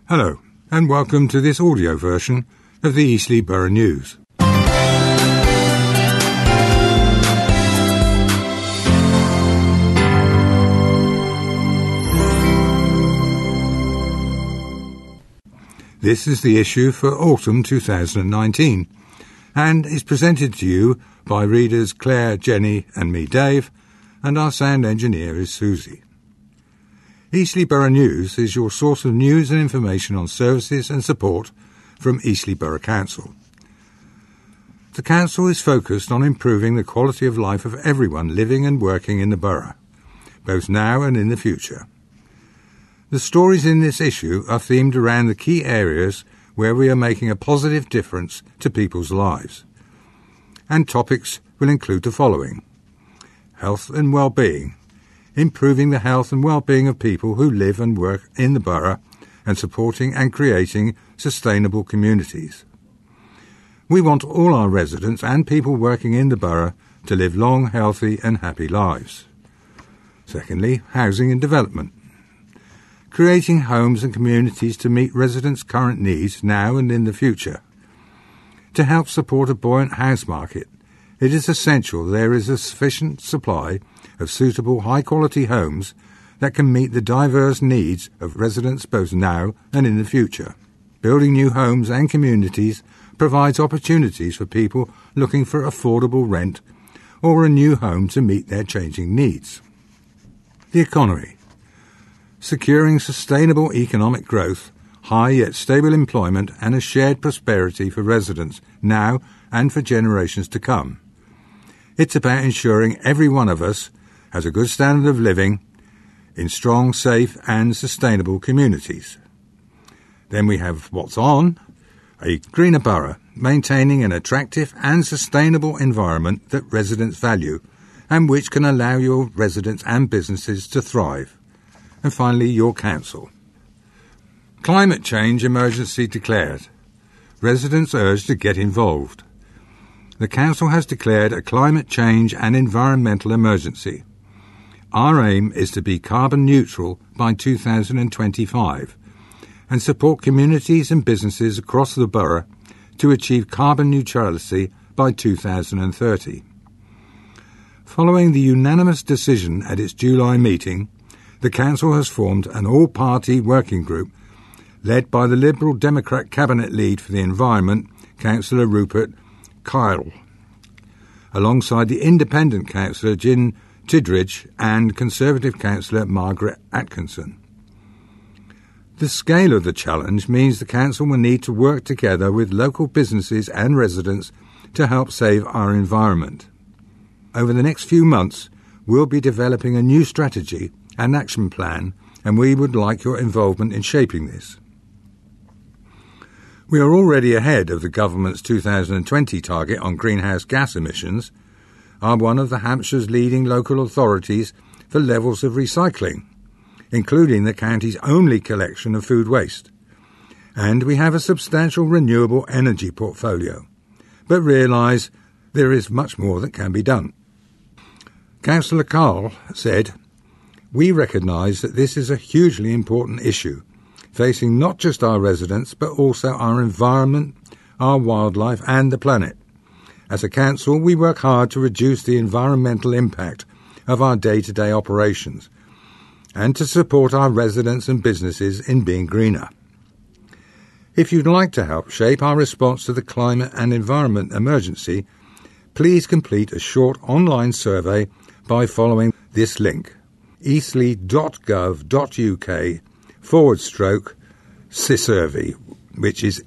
Hello, and welcome to this audio version of the Eastleigh Borough News. This is the issue for autumn 2019 and is presented to you by readers Claire, Jenny and me, Dave, and our sound engineer is Susie. Eastleigh Borough News is your source of news and information on services and support from Eastleigh Borough Council. The Council is focused on improving the quality of life of everyone living and working in the borough, both now and in the future. The stories in this issue are themed around the key areas where we are making a positive difference to people's lives. And topics will include the following: health and well-being, improving the health and well-being of people who live and work in the borough, and supporting and creating sustainable communities. We want all our residents and people working in the borough to live long, healthy and happy lives. Secondly, housing and development. Creating homes and communities to meet residents' current needs now and in the future. To help support a buoyant house market, it is essential there is a sufficient supply of suitable high-quality homes that can meet the diverse needs of residents both now and in the future. Building new homes and communities provides opportunities for people looking for affordable rent or a new home to meet their changing needs. The economy. Securing sustainable economic growth, high yet stable employment and a shared prosperity for residents now and for generations to come. It's about ensuring every one of us has a good standard of living in strong, safe and sustainable communities. Then we have what's on, a greener borough, maintaining an attractive and sustainable environment that residents value and which can allow your residents and businesses to thrive. And finally, your council. Climate change emergency declared. Residents urged to get involved. The council has declared a climate change and environmental emergency. Our aim is to be carbon neutral by 2025 and support communities and businesses across the borough to achieve carbon neutrality by 2030. Following the unanimous decision at its July meeting, the Council has formed an all-party working group led by the Liberal Democrat Cabinet Lead for the Environment, Councillor Rupert Kyle, alongside the Independent Councillor Gin Tidridge and Conservative Councillor Margaret Atkinson. The scale of the challenge means the Council will need to work together with local businesses and residents to help save our environment. Over the next few months, we'll be developing a new strategy and action plan, and we would like your involvement in shaping this. We are already ahead of the government's 2020 target on greenhouse gas emissions, are one of the Hampshire's leading local authorities for levels of recycling, including the county's only collection of food waste, and we have a substantial renewable energy portfolio, but realise there is much more that can be done. Councillor Carl said, "We recognise that this is a hugely important issue, facing not just our residents but also our environment, our wildlife and the planet. As a council, we work hard to reduce the environmental impact of our day-to-day operations and to support our residents and businesses in being greener. If you'd like to help shape our response to the climate and environment emergency, please complete a short online survey by following this link: eastleigh.gov.uk/CISURVEY, which is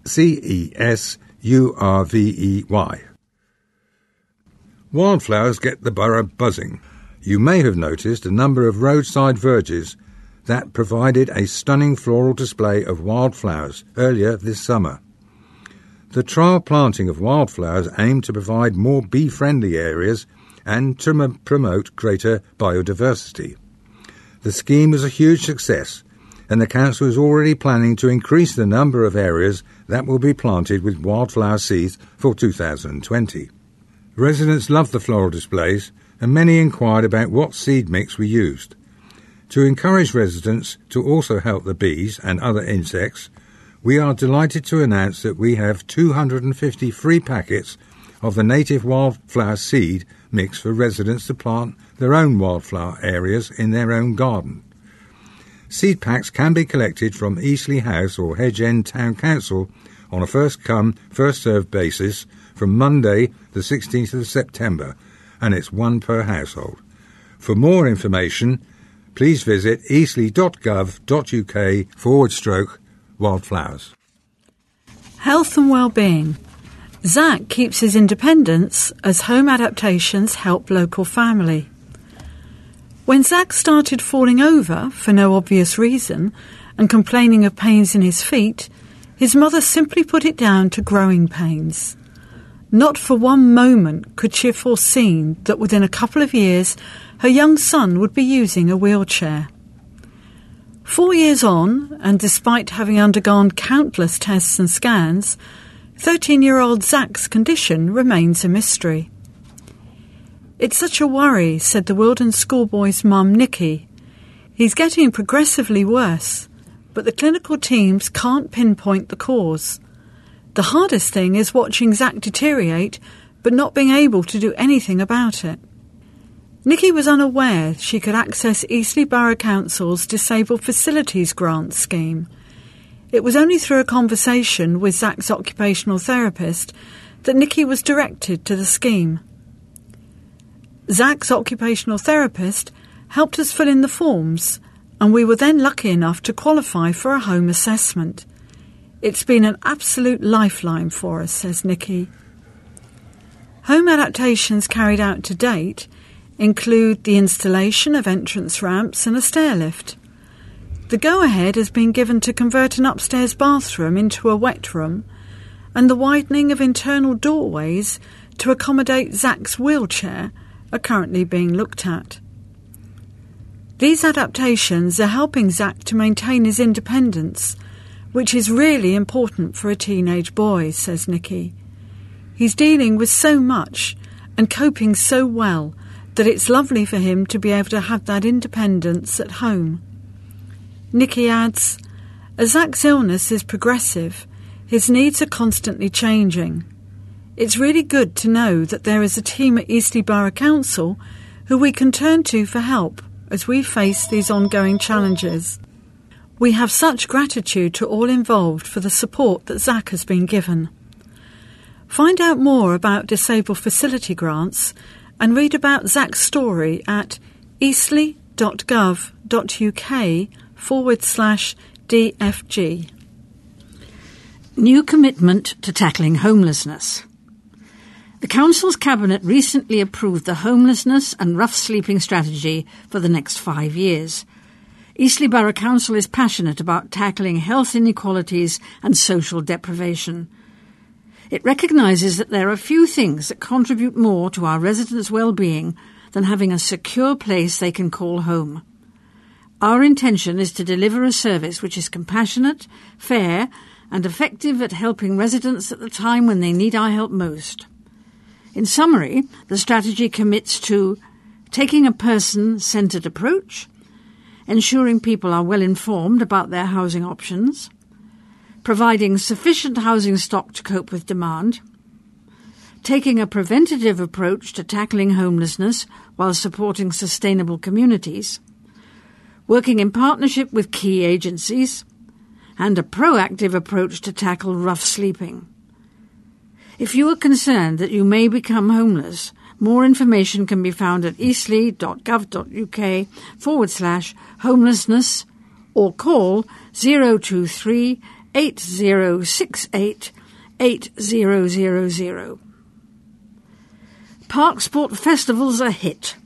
CESURVEY. Wildflowers get the borough buzzing. You may have noticed a number of roadside verges that provided a stunning floral display of wildflowers earlier this summer. The trial planting of wildflowers aimed to provide more bee-friendly areas and to promote greater biodiversity. The scheme was a huge success, and the council is already planning to increase the number of areas that will be planted with wildflower seeds for 2020. Residents loved the floral displays, and many inquired about what seed mix we used. To encourage residents to also help the bees and other insects, we are delighted to announce that we have 250 free packets of the native wildflower seed mix for residents to plant their own wildflower areas in their own garden. Seed packs can be collected from Eastleigh House or Hedge End Town Council on a first-come, first-served basis from Monday the 16th of September, and it's one per household. For more information, please visit eastleigh.gov.uk/wildflowers. Health and well-being. Zach keeps his independence as home adaptations help local family. When Zach started falling over for no obvious reason and complaining of pains in his feet, his mother simply put it down to growing pains. Not for one moment could she have foreseen that within a couple of years her young son would be using a wheelchair. 4 years on, and despite having undergone countless tests and scans, 13-year-old Zach's condition remains a mystery. "It's such a worry," said the Wilden schoolboy's mum, Nikki. "He's getting progressively worse, but the clinical teams can't pinpoint the cause. The hardest thing is watching Zach deteriorate, but not being able to do anything about it." Nikki was unaware she could access Eastleigh Borough Council's Disabled Facilities Grant scheme. It was only through a conversation with Zach's occupational therapist that Nikki was directed to the scheme. Zach's occupational therapist helped us fill in the forms, and we were then lucky enough to qualify for a home assessment. "It's been an absolute lifeline for us," says Nikki. Home adaptations carried out to date include the installation of entrance ramps and a stair lift. The go-ahead has been given to convert an upstairs bathroom into a wet room, and the widening of internal doorways to accommodate Zach's wheelchair are currently being looked at. These adaptations are helping Zach to maintain his independence, which is really important for a teenage boy, says Nikki. He's dealing with so much and coping so well that it's lovely for him to be able to have that independence at home. Nikki adds, "As Zach's illness is progressive, his needs are constantly changing. It's really good to know that there is a team at Eastleigh Borough Council who we can turn to for help as we face these ongoing challenges. We have such gratitude to all involved for the support that Zach has been given." Find out more about disabled facility grants and read about Zach's story at eastleigh.gov.uk/DFG. New commitment to tackling homelessness. The Council's Cabinet recently approved the homelessness and rough sleeping strategy for the next 5 years. Eastleigh Borough Council is passionate about tackling health inequalities and social deprivation. It recognises that there are few things that contribute more to our residents' well-being than having a secure place they can call home. Our intention is to deliver a service which is compassionate, fair, and effective at helping residents at the time when they need our help most. In summary, the strategy commits to taking a person-centred approach, ensuring people are well informed about their housing options, providing sufficient housing stock to cope with demand, taking a preventative approach to tackling homelessness while supporting sustainable communities, working in partnership with key agencies, and a proactive approach to tackle rough sleeping. If you are concerned that you may become homeless, more information can be found at eastleigh.gov.uk/homelessness or call 023 8068 8000. Park Sport Festival's a hit.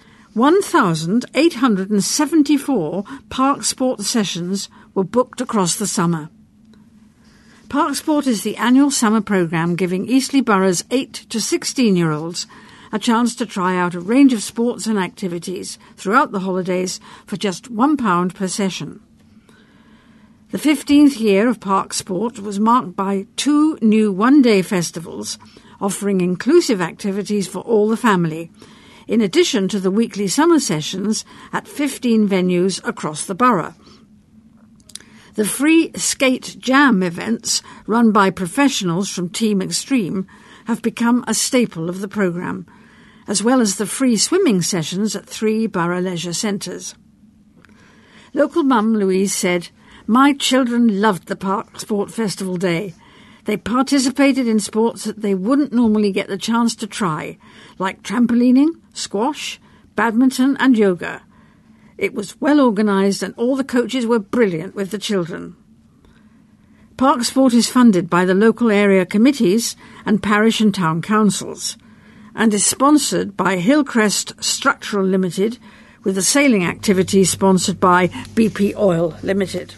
1,874 Park Sport sessions were booked across the summer. Park Sport is the annual summer programme giving Eastleigh Borough's 8 to 16-year-olds a chance to try out a range of sports and activities throughout the holidays for just £1 per session. The 15th year of Park Sport was marked by 2 new one-day festivals offering inclusive activities for all the family, in addition to the weekly summer sessions at 15 venues across the borough. The free skate jam events run by professionals from Team Extreme have become a staple of the programme, as well as the free swimming sessions at 3 borough leisure centres. Local mum Louise said, "My children loved the Park Sport Festival Day. They participated in sports that they wouldn't normally get the chance to try, like trampolining, squash, badminton and yoga. It was well organised and all the coaches were brilliant with the children." Park Sport is funded by the local area committees and parish and town councils, and is sponsored by Hillcrest Structural Limited, with the sailing activity sponsored by BP Oil Limited.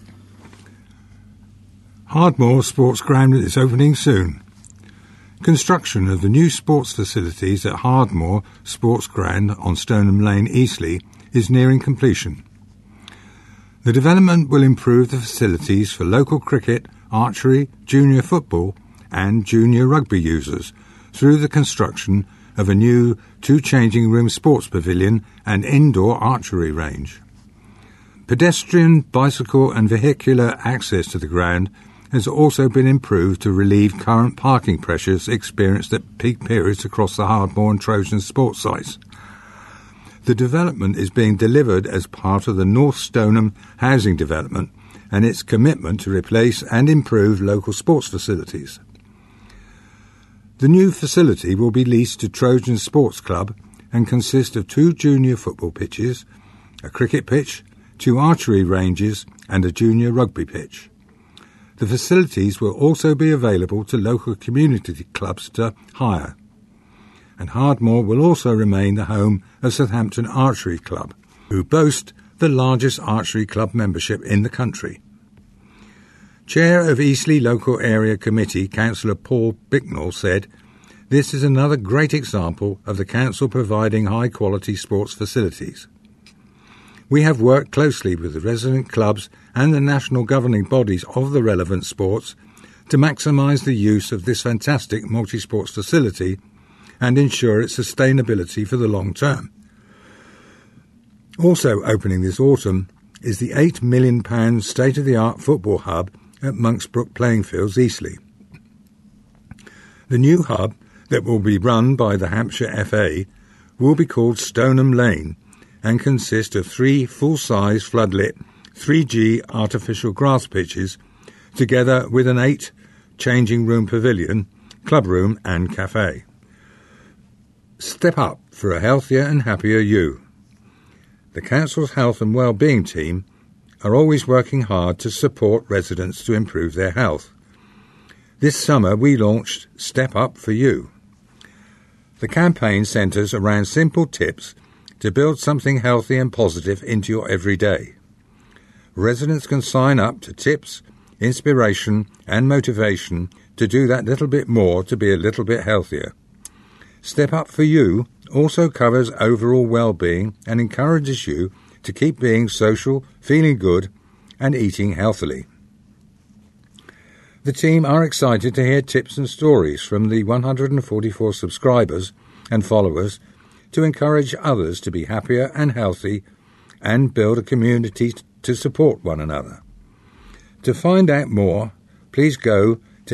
Hardmoor Sports Ground is opening soon. Construction of the new sports facilities at Hardmoor Sports Ground on Stoneham Lane, Eastleigh, is nearing completion. The development will improve the facilities for local cricket, archery, junior football and junior rugby users through the construction of a new 2-changing-room sports pavilion and indoor archery range. Pedestrian, bicycle and vehicular access to the ground has also been improved to relieve current parking pressures experienced at peak periods across the Hardmoor and Trojan sports sites. The development is being delivered as part of the North Stoneham housing development and its commitment to replace and improve local sports facilities. The new facility will be leased to Trojan Sports Club and consist of 2 junior football pitches, a cricket pitch, 2 archery ranges and a junior rugby pitch. The facilities will also be available to local community clubs to hire. And Hardmoor will also remain the home of Southampton Archery Club, who boast the largest archery club membership in the country. Chair of Eastleigh Local Area Committee, Councillor Paul Bicknell, said, "This is another great example of the Council providing high-quality sports facilities. We have worked closely with the resident clubs and the national governing bodies of the relevant sports to maximise the use of this fantastic multi-sports facility and ensure its sustainability for the long term." Also opening this autumn is the £8 million state-of-the-art football hub at Monksbrook Playing Fields, Eastleigh. The new hub, that will be run by the Hampshire FA, will be called Stoneham Lane and consist of 3 full-size floodlit 3G artificial grass pitches, together with an 8-changing-room pavilion, clubroom and cafe. Step up for a healthier and happier you. The Council's health and well-being team are always working hard to support residents to improve their health. This summer we launched Step Up for You. The campaign centres around simple tips to build something healthy and positive into your everyday. Residents can sign up to tips, inspiration and motivation to do that little bit more to be a little bit healthier. Step Up for You also covers overall well-being and encourages you to keep being social, feeling good and eating healthily. The team are excited to hear tips and stories from the 144 subscribers and followers to encourage others to be happier and healthy and build a community to support one another. To find out more, please go to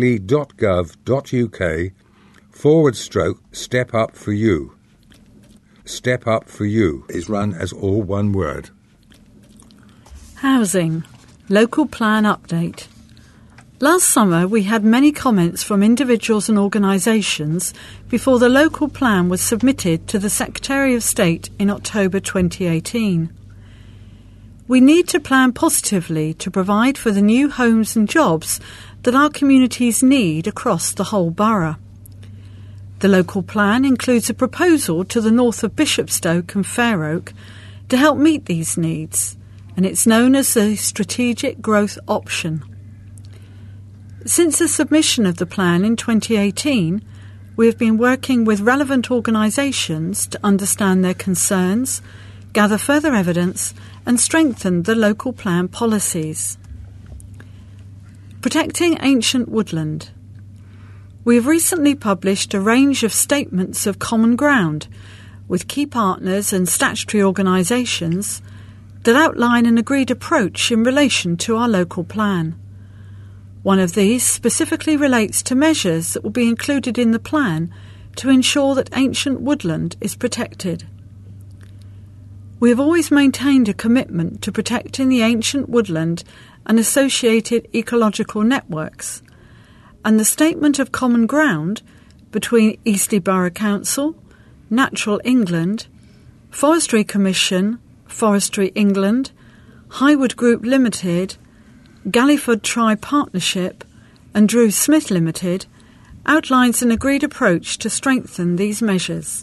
eastleigh.gov.uk/Step Up for You. Step Up for You is run as all one word. Housing. Local plan update. Last summer we had many comments from individuals and organisations before the local plan was submitted to the Secretary of State in October 2018. We need to plan positively to provide for the new homes and jobs that our communities need across the whole borough. The local plan includes a proposal to the north of Bishopstoke and Fair Oak to help meet these needs, and it's known as the Strategic Growth Option. Since the submission of the plan in 2018, we have been working with relevant organisations to understand their concerns, gather further evidence and strengthen the local plan policies. Protecting ancient woodland. We have recently published a range of statements of common ground, with key partners and statutory organisations that outline an agreed approach in relation to our local plan. One of these specifically relates to measures that will be included in the plan to ensure that ancient woodland is protected. We have always maintained a commitment to protecting the ancient woodland and associated ecological networks, and the Statement of Common Ground between Eastleigh Borough Council, Natural England, Forestry Commission, Forestry England, Highwood Group Limited, Galliford Tribe Partnership and Drew Smith Limited outlines an agreed approach to strengthen these measures.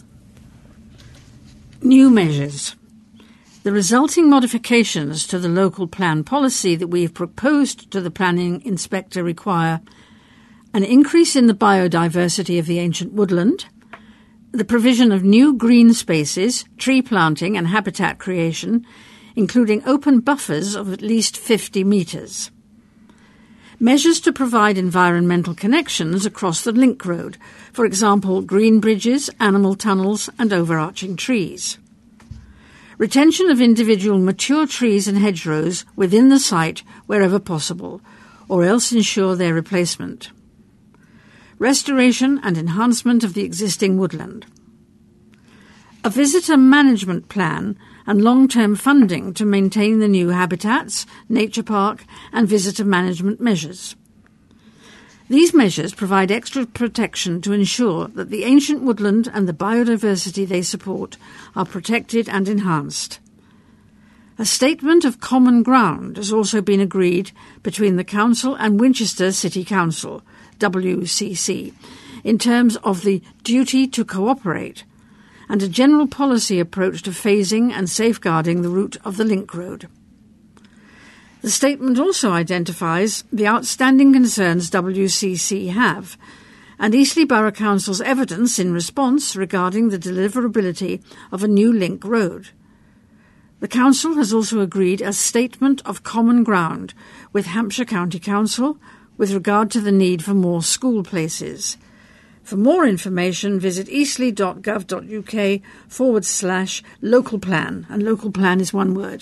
New measures. The resulting modifications to the local plan policy that we have proposed to the planning inspector require an increase in the biodiversity of the ancient woodland, the provision of new green spaces, tree planting and habitat creation, including open buffers of at least 50 metres. Measures to provide environmental connections across the link road, for example, green bridges, animal tunnels and overarching trees. Retention of individual mature trees and hedgerows within the site wherever possible, or else ensure their replacement. Restoration and enhancement of the existing woodland. A visitor management plan and long-term funding to maintain the new habitats, nature park and visitor management measures. These measures provide extra protection to ensure that the ancient woodland and the biodiversity they support are protected and enhanced. A Statement of Common Ground has also been agreed between the Council and Winchester City Council, WCC, in terms of the duty to cooperate and a general policy approach to phasing and safeguarding the route of the link road. The statement also identifies the outstanding concerns WCC have and Eastleigh Borough Council's evidence in response regarding the deliverability of a new link road. The Council has also agreed a Statement of Common Ground with Hampshire County Council with regard to the need for more school places. For more information, visit eastleigh.gov.uk/local plan, and local plan is one word.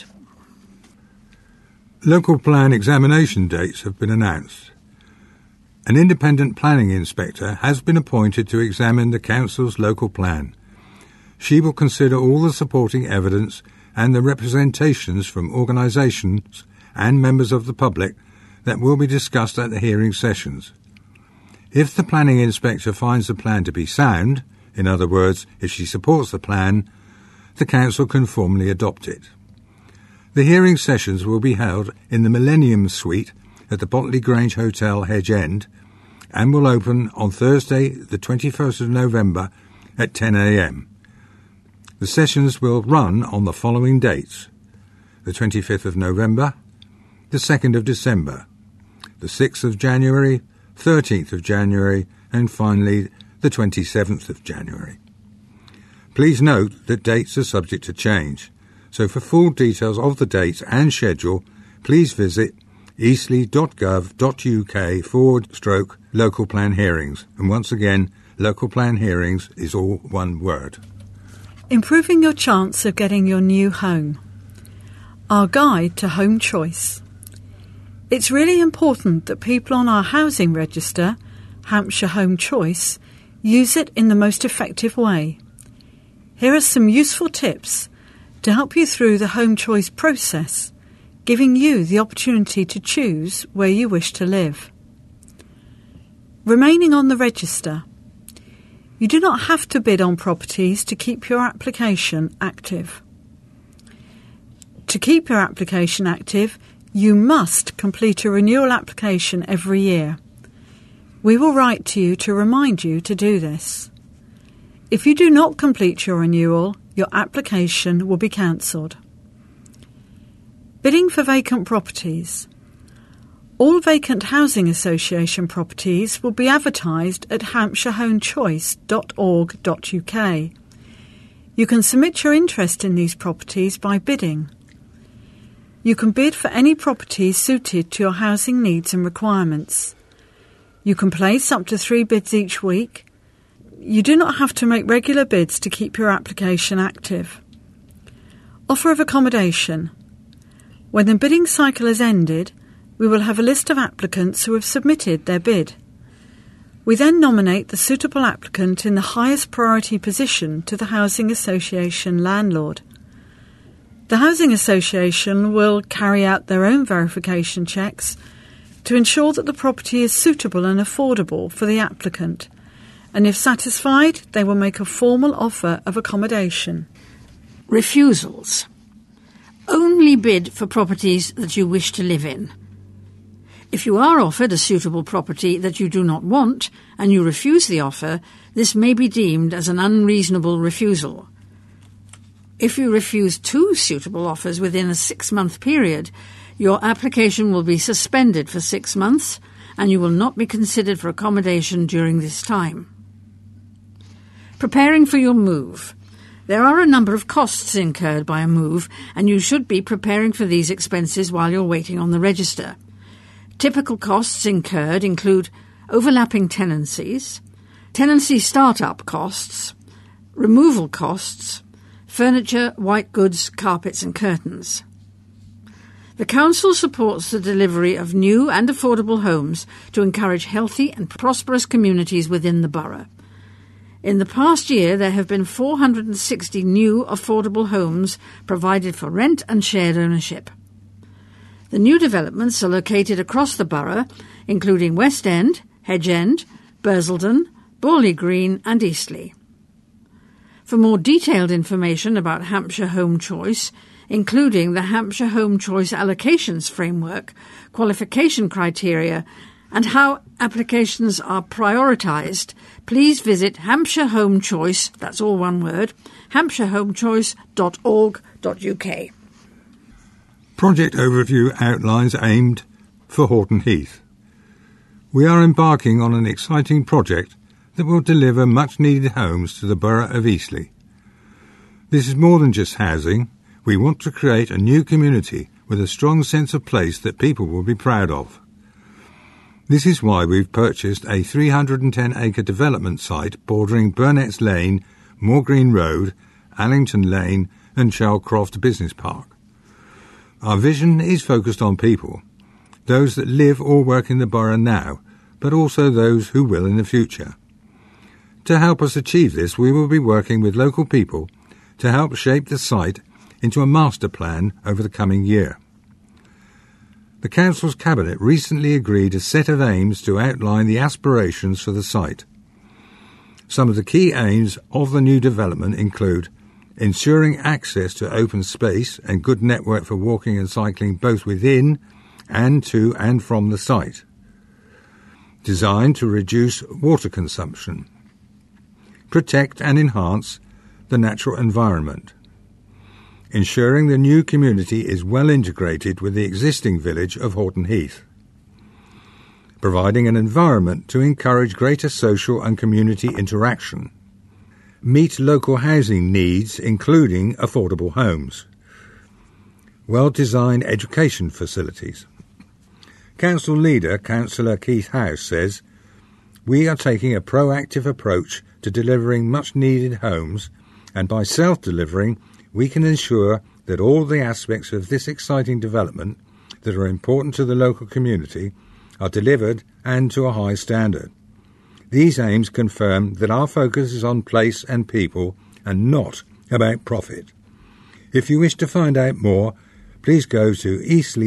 Local plan examination dates have been announced. An independent planning inspector has been appointed to examine the council's local plan. She will consider all the supporting evidence and the representations from organisations and members of the public that will be discussed at the hearing sessions. If the planning inspector finds the plan to be sound, in other words, if she supports the plan, the council can formally adopt it. The hearing sessions will be held in the Millennium Suite at the Botley Grange Hotel, Hedge End, and will open on Thursday, the 21st of November at 10 a.m. The sessions will run on the following dates: the 25th of November, the 2nd of December, the 6th of January, 13th of January, and finally the 27th of January. Please note that dates are subject to change, so for full details of the dates and schedule, please visit eastleigh.gov.uk/local plan hearings. And once again, local plan hearings is all one word. Improving your chance of getting your new home. Our guide to home choice. It's really important that people on our housing register, Hampshire Home Choice, use it in the most effective way. Here are some useful tips to help you through the home choice process, giving you the opportunity to choose where you wish to live. Remaining on the register. You do not have to bid on properties to keep your application active. To keep your application active, you must complete a renewal application every year. We will write to you to remind you to do this. If you do not complete your renewal, your application will be cancelled. Bidding for vacant properties. All vacant housing association properties will be advertised at hampshirehomechoice.org.uk. You can submit your interest in these properties by bidding. You can bid for any property suited to your housing needs and requirements. You can place up to 3 bids each week. you do not have to make regular bids to keep your application active. Offer of accommodation. When the bidding cycle has ended, we will have a list of applicants who have submitted their bid. We then nominate the suitable applicant in the highest priority position to the Housing Association landlord. The Housing Association will carry out their own verification checks to ensure that the property is suitable and affordable for the applicant, and if satisfied, they will make a formal offer of accommodation. Refusals. Only bid for properties that you wish to live in. If you are offered a suitable property that you do not want and you refuse the offer, this may be deemed as an unreasonable refusal. If you refuse 2 suitable offers within a 6-month period, your application will be suspended for 6 months and you will not be considered for accommodation during this time. Preparing for your move. There are a number of costs incurred by a move, and you should be preparing for these expenses while you're waiting on the register. Typical costs incurred include overlapping tenancies, tenancy start-up costs, removal costs, furniture, white goods, carpets and curtains. The Council supports the delivery of new and affordable homes to encourage healthy and prosperous communities within the borough. In the past year, there have been 460 new affordable homes provided for rent and shared ownership. The new developments are located across the borough, including West End, Hedge End, Bursledon, Borley Green and Eastleigh. For more detailed information about Hampshire Home Choice, including the Hampshire Home Choice Allocations Framework, qualification criteria, and how applications are prioritised, please visit Hampshire Home Choice, that's all one word, hampshirehomechoice.org.uk. Project overview outlines aimed for Horton Heath. We are embarking on an exciting project that will deliver much-needed homes to the borough of Eastleigh. This is more than just housing. We want to create a new community with a strong sense of place that people will be proud of. This is why we've purchased a 310-acre development site bordering Burnett's Lane, Moor Green Road, Allington Lane and Shalcroft Business Park. Our vision is focused on people, those that live or work in the borough now, but also those who will in the future. To help us achieve this, we will be working with local people to help shape the site into a master plan over the coming year. The Council's Cabinet recently agreed a set of aims to outline the aspirations for the site. Some of the key aims of the new development include ensuring access to open space and good network for walking and cycling both within and to and from the site. Designed to reduce water consumption. Protect and enhance the natural environment. Ensuring the new community is well integrated with the existing village of Horton Heath. Providing an environment to encourage greater social and community interaction. Meet local housing needs, including affordable homes. Well-designed education facilities. Council leader, Councillor Keith House, says, "We are taking a proactive approach to delivering much-needed homes, and by self-delivering, we can ensure that all the aspects of this exciting development that are important to the local community are delivered and to a high standard. These aims confirm that our focus is on place and people and not about profit. If you wish to find out more, please go to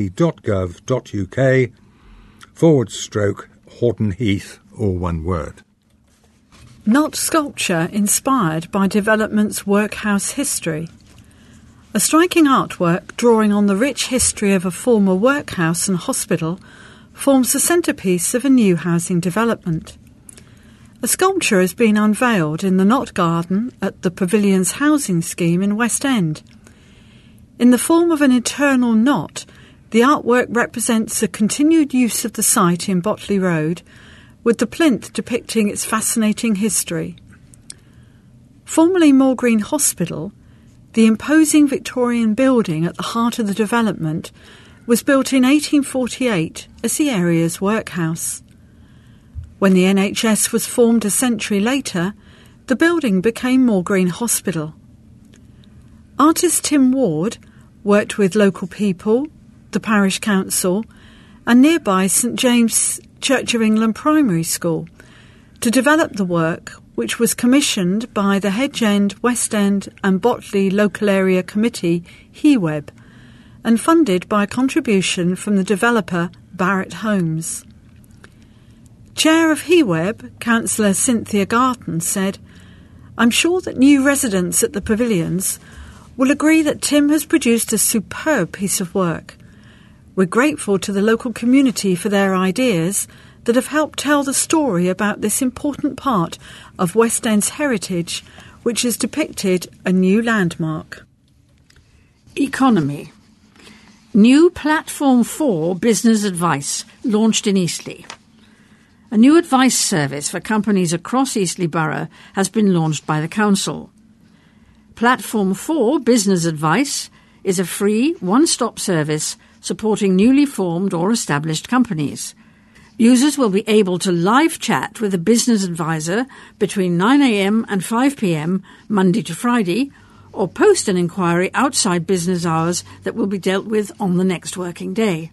eastleigh.gov.uk/Horton Heath, all one word." Not sculpture inspired by development's workhouse history. A striking artwork drawing on the rich history of a former workhouse and hospital forms the centrepiece of a new housing development. A sculpture has been unveiled in the Knot Garden at the Pavilions housing scheme in West End. In the form of an eternal knot, the artwork represents a continued use of the site in Botley Road, with the plinth depicting its fascinating history. Formerly Moor Green Hospital, the imposing Victorian building at the heart of the development was built in 1848 as the area's workhouse. When the NHS was formed a century later, the building became Moor Green Hospital. Artist Tim Ward worked with local people, the parish council, and nearby St James Church of England Primary School to develop the work, which was commissioned by the Hedge End, West End and Botley Local Area Committee, HEWEB, and funded by a contribution from the developer Barratt Homes. Chair of HEWEB, Councillor Cynthia Garton, said, "I'm sure that new residents at the pavilions will agree that Tim has produced a superb piece of work. We're grateful to the local community for their ideas that have helped tell the story about this important part of West End's heritage, which has depicted a new landmark." Economy. New Platform 4 business advice launched in Eastleigh. A new advice service for companies across Eastleigh Borough has been launched by the council. Platform 4 business advice is a free, one-stop service supporting newly formed or established companies. Users will be able to live chat with a business advisor between 9 a.m. and 5 p.m. Monday to Friday, or post an inquiry outside business hours that will be dealt with on the next working day.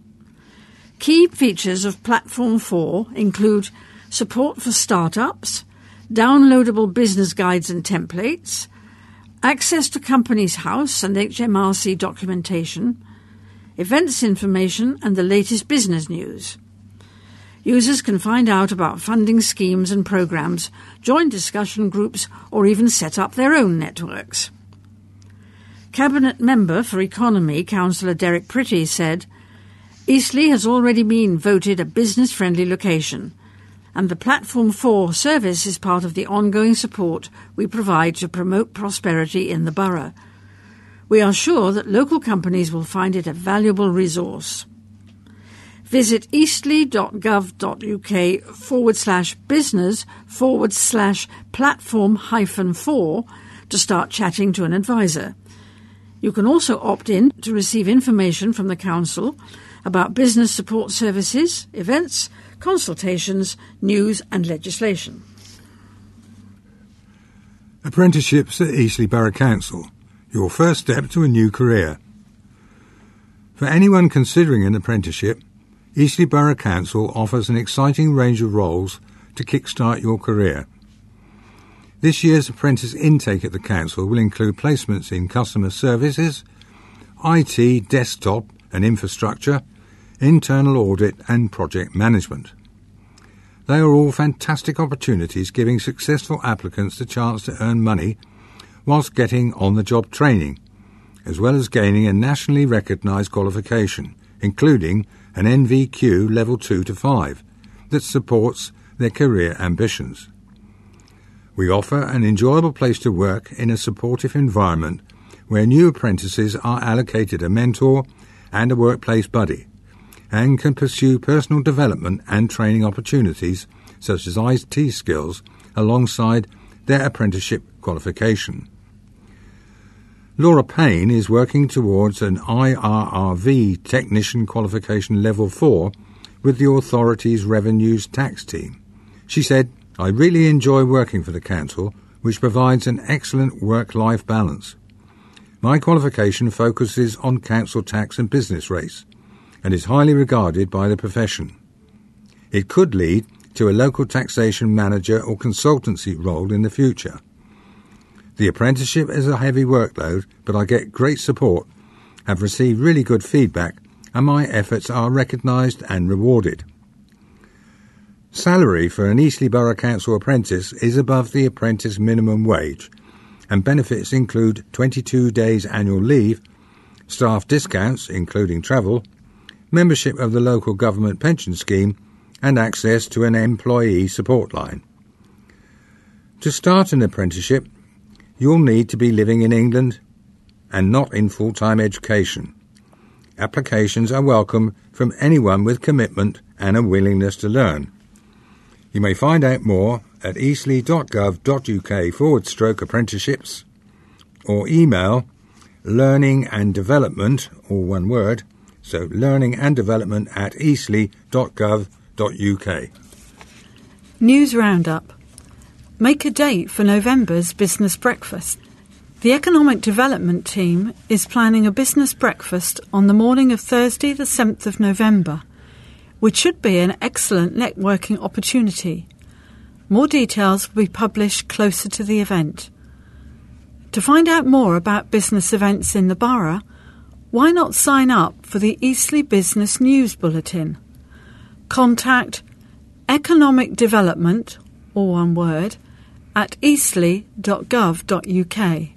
Key features of Platform 4 include support for startups, downloadable business guides and templates, access to Companies House and HMRC documentation, events information and the latest business news. Users can find out about funding schemes and programmes, join discussion groups or even set up their own networks. Cabinet Member for Economy, Councillor Derek Pretty, said, "Eastleigh has already been voted a business-friendly location, and the Platform 4 service is part of the ongoing support we provide to promote prosperity in the borough. We are sure that local companies will find it a valuable resource." Visit eastleigh.gov.uk/business/platform-4 to start chatting to an advisor. You can also opt in to receive information from the council about business support services, events, consultations, news and legislation. Apprenticeships at Eastleigh Borough Council, your first step to a new career. For anyone considering an apprenticeship, Eastleigh Borough Council offers an exciting range of roles to kickstart your career. This year's apprentice intake at the council will include placements in customer services, IT, desktop and infrastructure, internal audit and project management. They are all fantastic opportunities giving successful applicants the chance to earn money whilst getting on-the-job training, as well as gaining a nationally recognised qualification, including an NVQ Level 2 to 5, that supports their career ambitions. We offer an enjoyable place to work in a supportive environment where new apprentices are allocated a mentor and a workplace buddy, and can pursue personal development and training opportunities such as IT skills alongside their apprenticeship qualification. Laura Payne is working towards an IRRV Technician Qualification Level 4 with the authority's Revenues Tax team. She said, "I really enjoy working for the council, which provides an excellent work-life balance. My qualification focuses on council tax and business rates, and is highly regarded by the profession. It could lead to a local taxation manager or consultancy role in the future. The apprenticeship is a heavy workload, but I get great support, have received really good feedback, and my efforts are recognised and rewarded." Salary for an Eastleigh Borough Council apprentice is above the apprentice minimum wage, and benefits include 22 days annual leave, staff discounts including travel, membership of the local government pension scheme, and access to an employee support line. To start an apprenticeship, you'll need to be living in England and not in full-time education. Applications are welcome from anyone with commitment and a willingness to learn. You may find out more at eastleigh.gov.uk/apprenticeships or email learninganddevelopment, all one word, so learninganddevelopment@eastleigh.gov.uk. News Roundup. make a date for November's business breakfast. The Economic Development Team is planning a business breakfast on the morning of Thursday the 7th of November, which should be an excellent networking opportunity. More details will be published closer to the event. To find out more about business events in the borough, why not sign up for the Eastleigh Business News Bulletin? Contact Economic Development, all one word, at eastleigh.gov.uk.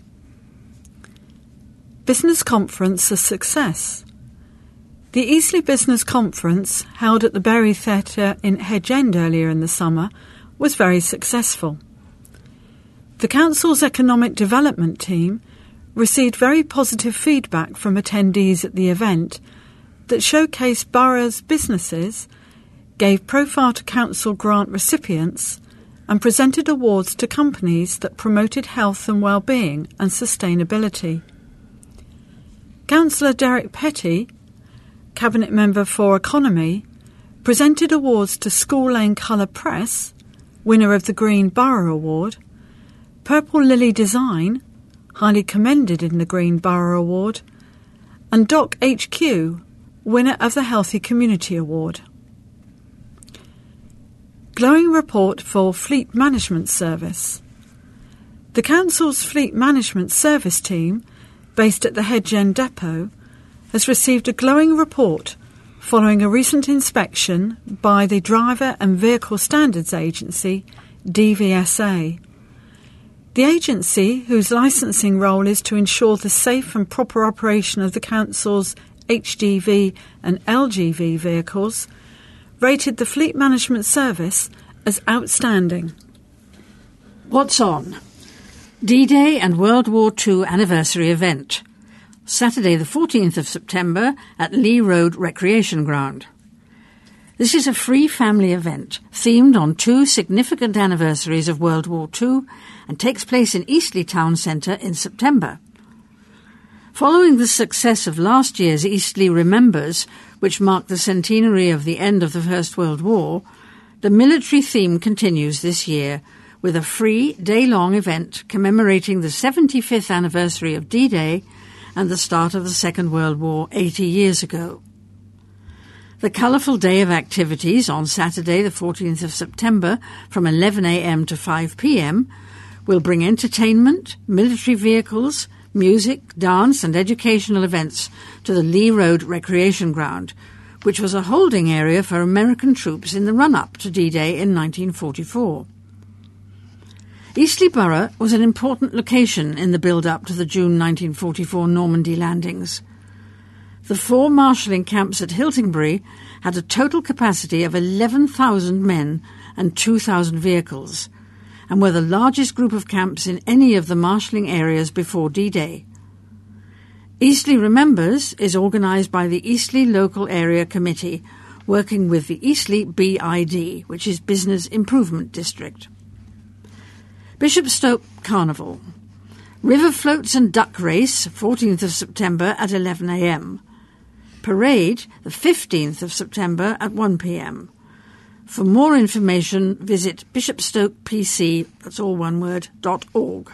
Business Conference a success. The Eastleigh Business Conference, held at the Berry Theatre in Hedge End earlier in the summer, was very successful. The Council's Economic Development Team received very positive feedback from attendees at the event that showcased borough's businesses, gave profile to council grant recipients, and presented awards to companies that promoted health and well-being and sustainability. Councillor Derek Petty, Cabinet Member for Economy, presented awards to School Lane Colour Press, winner of the Green Borough Award, Purple Lily Design, highly commended in the Green Borough Award, and Doc HQ, winner of the Healthy Community Award. Glowing report for Fleet Management Service. The Council's Fleet Management Service team, based at the Hedge End Depot, has received a glowing report following a recent inspection by the Driver and Vehicle Standards Agency, DVSA. The agency, whose licensing role is to ensure the safe and proper operation of the Council's HGV and LGV vehicles, rated the Fleet Management Service as outstanding. What's on? D-Day and World War II anniversary event. Saturday the 14th of September at Lee Road Recreation Ground. This is a free family event themed on two significant anniversaries of World War II and takes place in Eastleigh Town Centre in September. Following the success of last year's Eastleigh Remembers, which marked the centenary of the end of the First World War, the military theme continues this year with a free day-long event commemorating the 75th anniversary of D-Day and the start of the Second World War 80 years ago. The colourful day of activities on Saturday the 14th of September from 11 a.m. to 5 p.m. will bring entertainment, military vehicles, music, dance and educational events to the Lee Road Recreation Ground, which was a holding area for American troops in the run-up to D-Day in 1944. Eastleigh Borough was an important location in the build-up to the June 1944 Normandy landings. The 4 marshalling camps at Hiltingbury had a total capacity of 11,000 men and 2,000 vehicles, and were the largest group of camps in any of the marshalling areas before D-Day. Eastleigh Remembers is organised by the Eastleigh Local Area Committee, working with the Eastleigh BID, which is Business Improvement District. Bishopstoke Carnival. River Floats and Duck Race, 14th of September at 11 a.m. Parade, the 15th of September at 1 p.m. For more information, visit bishopstokepc, that's all one word, .org.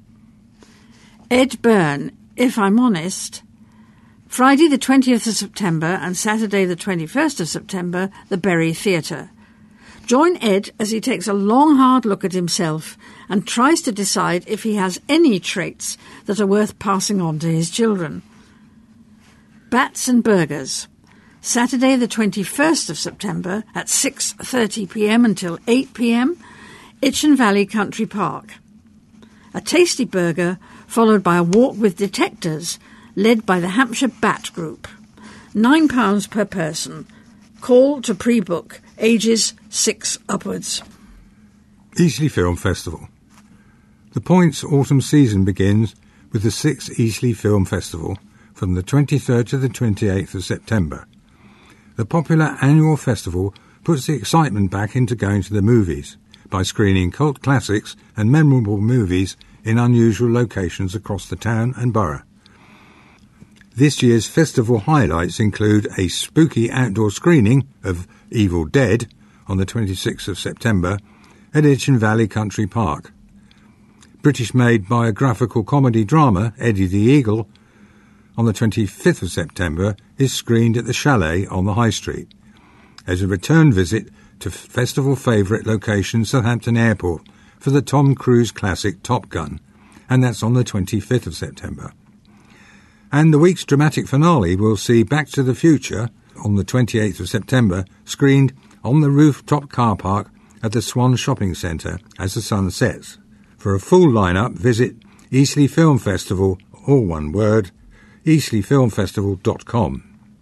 Ed Byrne, If I'm Honest. Friday the 20th of September and Saturday the 21st of September, the Berry Theatre. Join Ed as he takes a long, hard look at himself and tries to decide if he has any traits that are worth passing on to his children. Bats and Burgers. Saturday the 21st of September at 6:30 p.m. until 8 p.m, Itchen Valley Country Park. A tasty burger followed by a walk with detectors led by the Hampshire Bat Group. £9 per person. Call to pre-book, ages 6 upwards. Eastleigh Film Festival. The Point's autumn season begins with the 6th Eastleigh Film Festival from the 23rd to the 28th of September. The popular annual festival puts the excitement back into going to the movies by screening cult classics and memorable movies in unusual locations across the town and borough. This year's festival highlights include a spooky outdoor screening of Evil Dead on the 26th of September at Itchen Valley Country Park. British-made biographical comedy drama Eddie the Eagle on the 25th of September is screened at the Chalet on the High Street as a return visit to festival favourite location Southampton Airport for the Tom Cruise classic Top Gun, and that's on the 25th of September. And the week's dramatic finale will see Back to the Future on the 28th of September screened on the rooftop car park at the Swan Shopping Centre as the sun sets. For a full lineup, visit Eastleigh Film Festival, all one word, eastleighfilmfestival.com.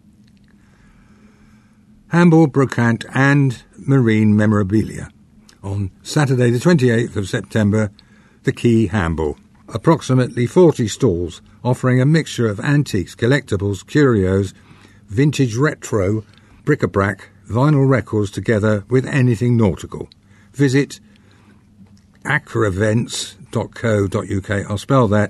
Handball, brocante and marine memorabilia. On Saturday the 28th of September, the Quay Handball. Approximately 40 stalls offering a mixture of antiques, collectibles, curios, vintage retro, bric-a-brac, vinyl records together with anything nautical. Visit acrevents.co.uk. I'll spell that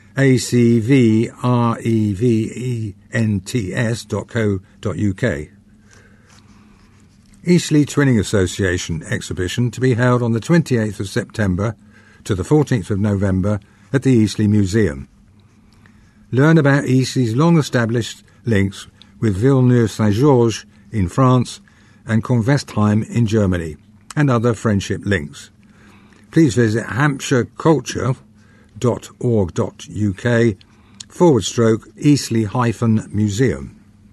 acvrevents.co.uk. Eastleigh Twinning Association exhibition to be held on the 28th of September to the 14th of November at the Eastleigh Museum. Learn about Eastleigh's long-established links with Villeneuve-Saint-Georges in France and Convestheim in Germany, and other friendship links. Please visit hampshireculture.org.uk/Eastleigh-Museum.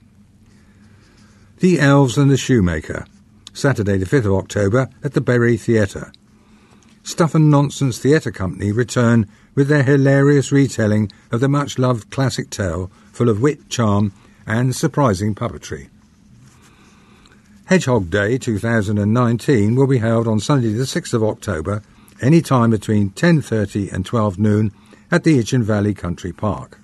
The Elves and the Shoemaker, Saturday the 5th of October at the Bury Theatre. Stuff and Nonsense Theatre Company return with their hilarious retelling of the much-loved classic tale full of wit, charm and surprising puppetry. Hedgehog Day 2019 will be held on Sunday the 6th of October, any time between 10:30 and 12 noon at the Itchen Valley Country Park.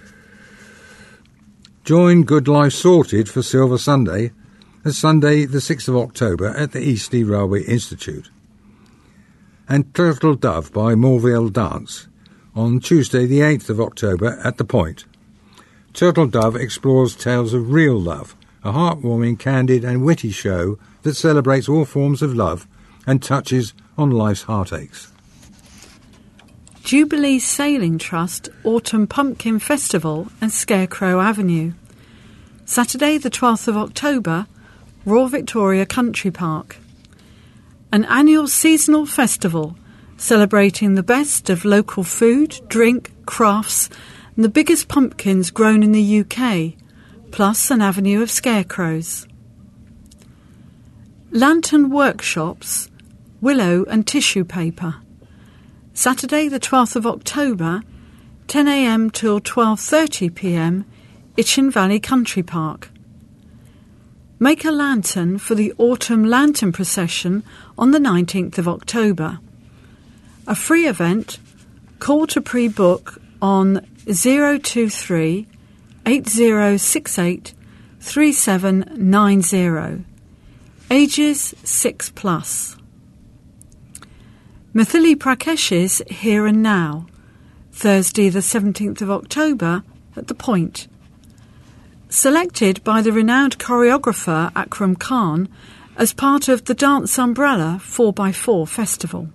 Join Good Life Sorted for Silver Sunday, Sunday the 6th of October at the Eastleigh Railway Institute. And Turtle Dove by Morville Dance on Tuesday the 8th of October at The Point. Turtle Dove explores tales of real love, a heartwarming, candid and witty show that celebrates all forms of love and touches on life's heartaches. Jubilee Sailing Trust Autumn Pumpkin Festival and Scarecrow Avenue. Saturday the 12th of October, Royal Victoria Country Park. An annual seasonal festival celebrating the best of local food, drink, crafts and the biggest pumpkins grown in the UK, plus an avenue of scarecrows. Lantern Workshops, Willow and Tissue Paper. Saturday the 12th of October, 10 a.m. till 12:30 p.m, Itchen Valley Country Park. Make a lantern for the Autumn Lantern Procession on the 19th of October. A free event. Call to pre-book on 023 8068 3790. Ages 6+. Mithili Prakesh's Here and Now, Thursday the 17th of October at The Point. Selected by the renowned choreographer Akram Khan as part of the Dance Umbrella 4x4 Festival.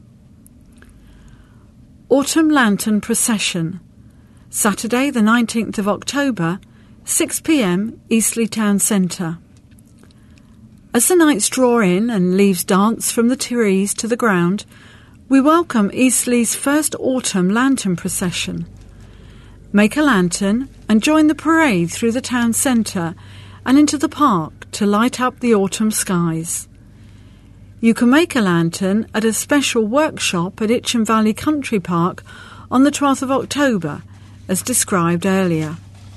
Autumn Lantern Procession, Saturday the 19th of October, 6 p.m, Eastleigh Town Centre. As the nights draw in and leaves dance from the trees to the ground, we welcome Eastleigh's first autumn lantern procession. Make a lantern and join the parade through the town centre and into the park to light up the autumn skies. You can make a lantern at a special workshop at Itchen Valley Country Park on the 12th of October, as described earlier.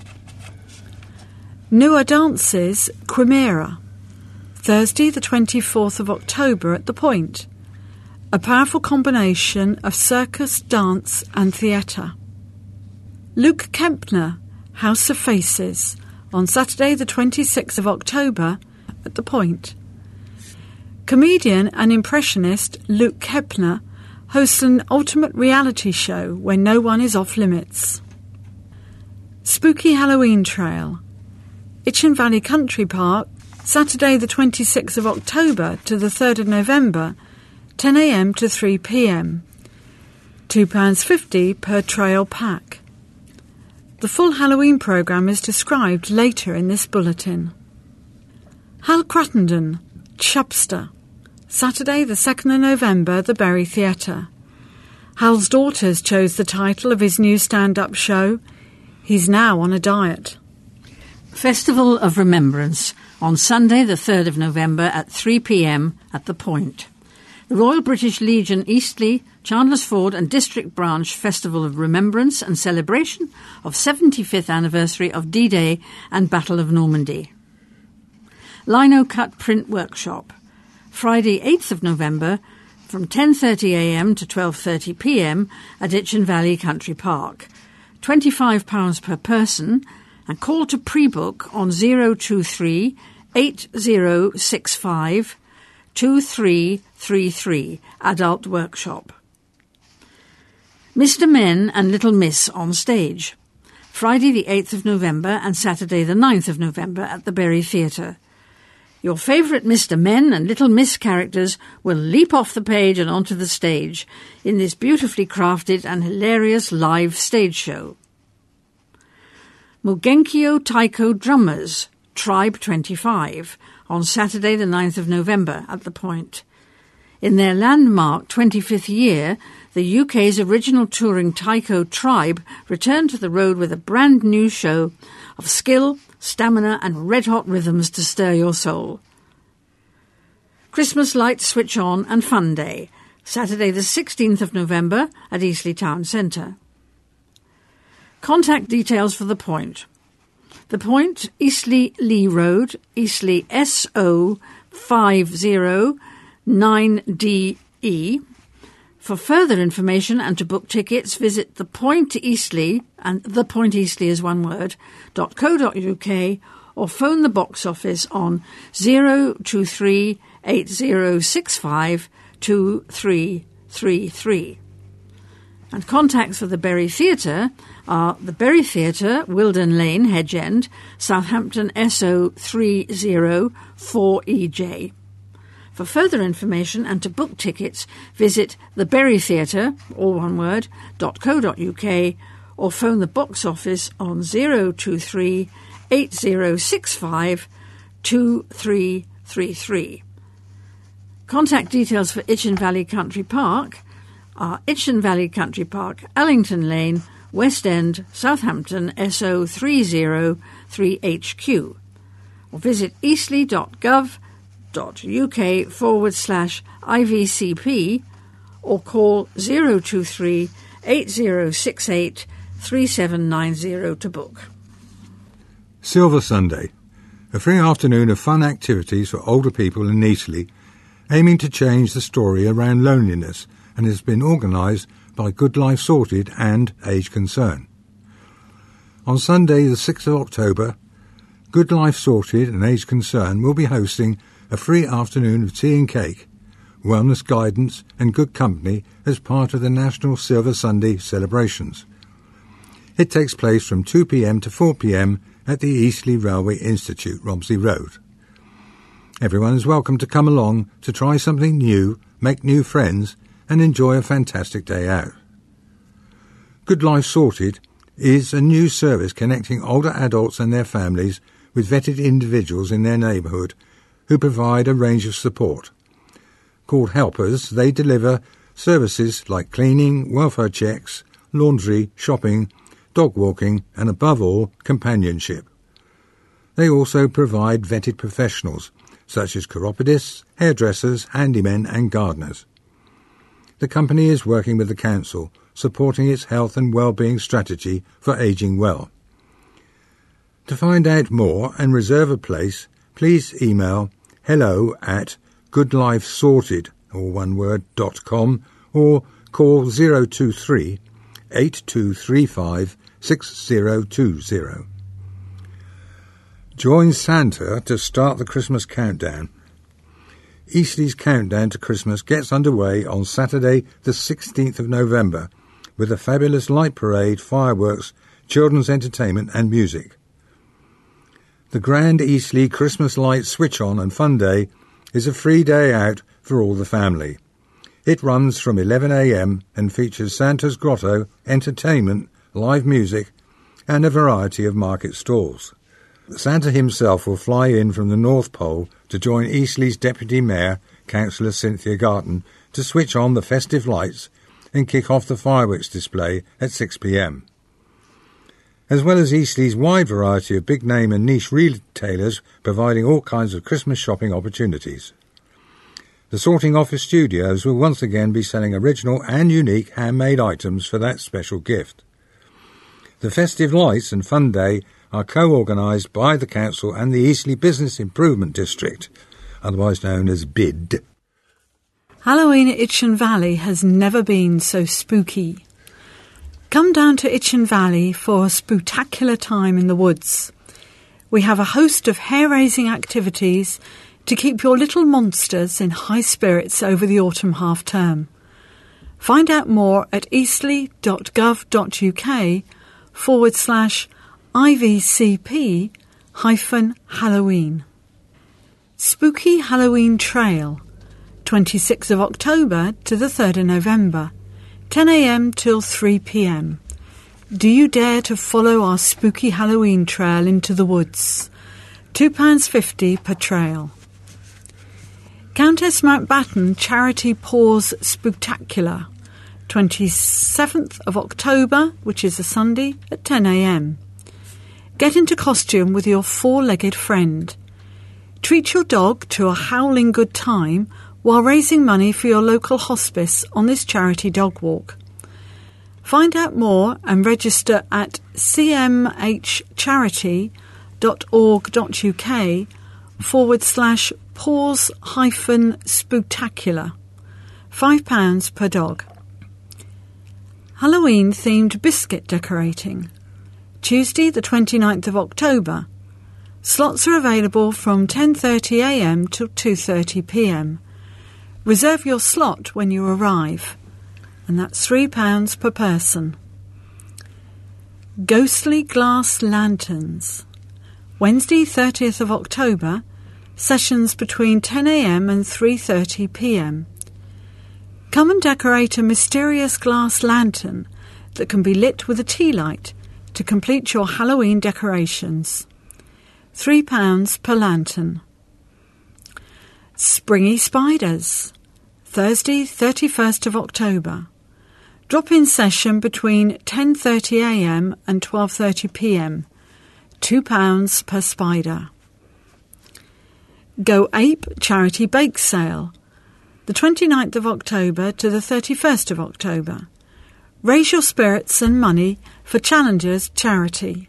Nua Dances Quimera, Thursday the 24th of October at The Point. A powerful combination of circus, dance and theatre. Luke Kempner, House of Faces, on Saturday the 26th of October at The Point. Comedian and impressionist Luke Kempner hosts an ultimate reality show where no one is off limits. Spooky Halloween Trail, Itchen Valley Country Park, Saturday the 26th of October to the 3rd of November, 10 a.m. to 3 p.m. £2.50 per trail pack. The full Halloween programme is described later in this bulletin. Hal Cruttenden, Chubster. Saturday the 2nd of November, the Bury Theatre. Hal's daughters chose the title of his new stand-up show. He's now on a diet. Festival of Remembrance on Sunday the 3rd of November at 3 p.m. at The Point. The Royal British Legion Eastleigh, Chandler's Ford and District Branch Festival of Remembrance and celebration of 75th anniversary of D-Day and Battle of Normandy. Lino Cut Print Workshop. Friday 8th of November from 10:30 a.m. to 12:30 p.m. at Itchen Valley Country Park. £25 per person, and call to pre-book on 023 8065 2333, Adult Workshop. Mr. Men and Little Miss on stage. Friday the 8th of November and Saturday the 9th of November at the Bury Theatre. Your favourite Mr. Men and Little Miss characters will leap off the page and onto the stage in this beautifully crafted and hilarious live stage show. Mugenkyo Taiko Drummers, Tribe 25, on Saturday the 9th of November at The Point. In their landmark 25th year, the UK's original touring taiko tribe returned to the road with a brand new show of skill, stamina and red-hot rhythms to stir your soul. Christmas lights switch on and fun day, Saturday the 16th of November at Eastleigh Town Centre. Contact details for The Point. The Point, Eastleigh Lee Road, Eastleigh SO 509DE. For further information and to book tickets, visit The Point Eastleigh, and The Point Eastleigh is one word, .co.uk, or phone the box office on 023 8065 2333. And contacts for the Bury Theatre are the Bury Theatre, Wilden Lane, Hedge End, Southampton SO 304EJ. For further information and to book tickets, visit the Bury Theatre, all one word, .co.uk, or phone the box office on 023 8065 2333. Contact details for Itchen Valley Country Park are Itchen Valley Country Park, Allington Lane, West End, Southampton SO 303HQ, or visit eastleigh.gov.uk/IVCP or call 023 8068 3790 to book. Silver Sunday, a free afternoon of fun activities for older people in Eastleigh, aiming to change the story around loneliness, and has been organised by Good Life Sorted and Age Concern. On Sunday the 6th of October, Good Life Sorted and Age Concern will be hosting a free afternoon of tea and cake, wellness guidance and good company as part of the National Silver Sunday celebrations. It takes place from 2 p.m. to 4 p.m. at the Eastleigh Railway Institute, Romsey Road. Everyone is welcome to come along to try something new, make new friends and enjoy a fantastic day out. Good Life Sorted is a new service connecting older adults and their families with vetted individuals in their neighbourhood who provide a range of support. Called helpers, they deliver services like cleaning, welfare checks, laundry, shopping, dog walking and above all, companionship. They also provide vetted professionals such as chiropodists, hairdressers, handymen and gardeners. The company is working with the council, supporting its health and well-being strategy for ageing well. To find out more and reserve a place, please email hello@goodlifesorted, all one word, .com, or call 023 8235 6020. Join Santa to start the Christmas countdown. Eastleigh's countdown to Christmas gets underway on Saturday the 16th of November with a fabulous light parade, fireworks, children's entertainment and music. The Grand Eastleigh Christmas Lights Switch On and Fun Day is a free day out for all the family. It runs from 11 a.m. and features Santa's Grotto, entertainment, live music and a variety of market stalls. Santa himself will fly in from the North Pole to join Eastleigh's Deputy Mayor, Councillor Cynthia Garton, to switch on the festive lights and kick off the fireworks display at 6 p.m. As well as Eastleigh's wide variety of big-name and niche retailers providing all kinds of Christmas shopping opportunities. The Sorting Office Studios will once again be selling original and unique handmade items for that special gift. The festive lights and fun day are co-organised by the Council and the Eastleigh Business Improvement District, otherwise known as BID. Halloween at Itchen Valley has never been so spooky. Come down to Itchen Valley for a spooktacular time in the woods. We have a host of hair-raising activities to keep your little monsters in high spirits over the autumn half-term. Find out more at eastleigh.gov.uk/IVCP-Halloween. Spooky Halloween Trail, 26th of October to the 3rd of November, 10 a.m. till 3 p.m. Do you dare to follow our spooky Halloween trail into the woods? £2.50 per trail. Countess Mountbatten Charity Paws Spooktacular, 27th of October, which is a Sunday, at 10 a.m. Get into costume with your four-legged friend. Treat your dog to a howling good time while raising money for your local hospice on this charity dog walk. Find out more and register at cmhcharity.org.uk/paws-spooktacular. £5 per dog. Halloween-themed biscuit decorating. Tuesday the 29th of October. Slots are available from 10:30 a.m. till 2:30 p.m. Reserve your slot when you arrive, and that's £3 per person. Ghostly glass lanterns. Wednesday 30th of October, sessions between 10 a.m. and 3:30 p.m. Come and decorate a mysterious glass lantern that can be lit with a tea light to complete your Halloween decorations. £3 per lantern. Springy Spiders. Thursday 31st of October. Drop-in session between 10:30 a.m. and 12:30 p.m. £2 per spider. Go Ape Charity Bake Sale. The 29th of October to the 31st of October. Raise your spirits and money for Challengers Charity.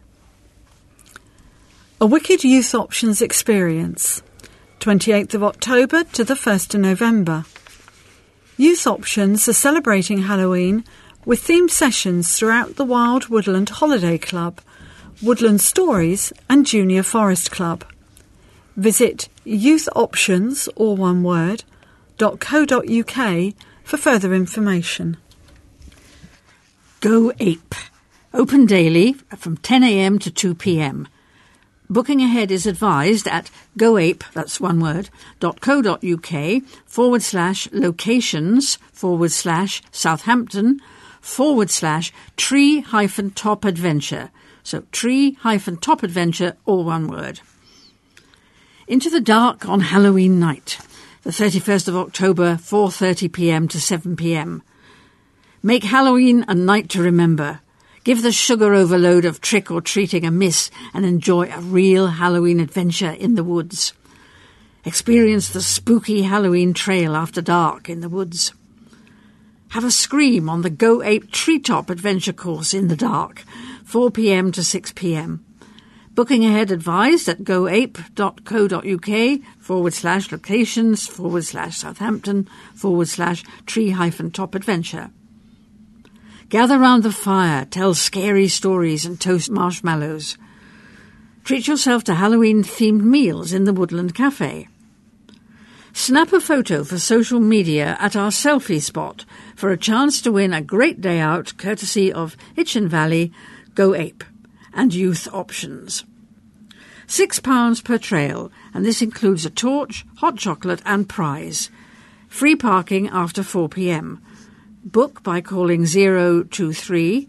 A Wicked Youth Options Experience. 28th of October to the 1st of November. Youth Options are celebrating Halloween with themed sessions throughout the Wild Woodland Holiday Club, Woodland Stories and Junior Forest Club. Visit youthoptions, all one word, .co.uk for further information. Go Ape. Open daily from 10 a.m. to 2 p.m. Booking ahead is advised at goape, that's one word, .co.uk/locations/Southampton/tree-top adventure. So tree-top adventure, all one word. Into the Dark on Halloween night, the 31st of October, 4:30 p.m. to 7 p.m. Make Halloween a night to remember. Give the sugar overload of trick-or-treating a miss and enjoy a real Halloween adventure in the woods. Experience the spooky Halloween trail after dark in the woods. Have a scream on the Go Ape Treetop Adventure course in the dark, 4 p.m. to 6 p.m. Booking ahead advised at goape.co.uk/locations/Southampton/tree-top adventure. Gather round the fire, tell scary stories and toast marshmallows. Treat yourself to Halloween-themed meals in the Woodland Cafe. Snap a photo for social media at our selfie spot for a chance to win a great day out courtesy of Itchen Valley, Go Ape and Youth Options. £6 per trail, and this includes a torch, hot chocolate and prize. Free parking after 4 p.m. Book by calling 023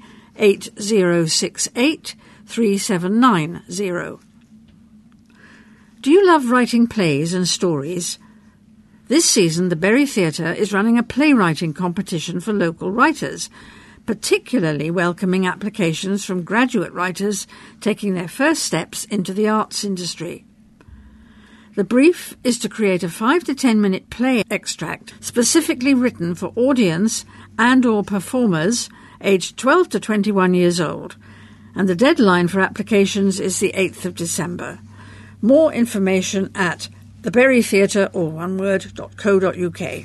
8068 3790. Do you love writing plays and stories? This season, the Bury Theatre is running a playwriting competition for local writers, particularly welcoming applications from graduate writers taking their first steps into the arts industry. The brief is to create a 5 to 10 minute play extract specifically written for audience and/or performers aged 12 to 21 years old, and the deadline for applications is the 8th of December. More information at theburytheatre, or one word, .co.uk.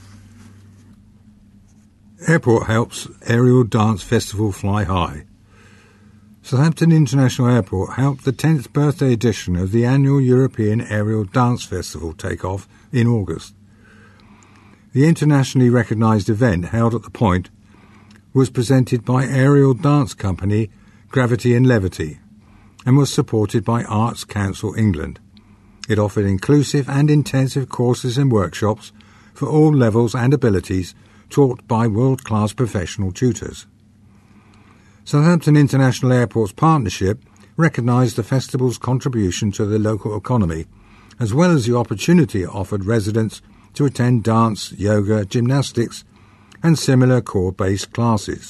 Airport helps Aerial Dance Festival fly high. Southampton International Airport helped the 10th birthday edition of the annual European Aerial Dance Festival take off in August. The internationally recognised event held at the Point was presented by aerial dance company Gravity and Levity and was supported by Arts Council England. It offered inclusive and intensive courses and workshops for all levels and abilities taught by world-class professional tutors. Southampton International Airport's partnership recognised the festival's contribution to the local economy, as well as the opportunity it offered residents to attend dance, yoga, gymnastics and similar core-based classes.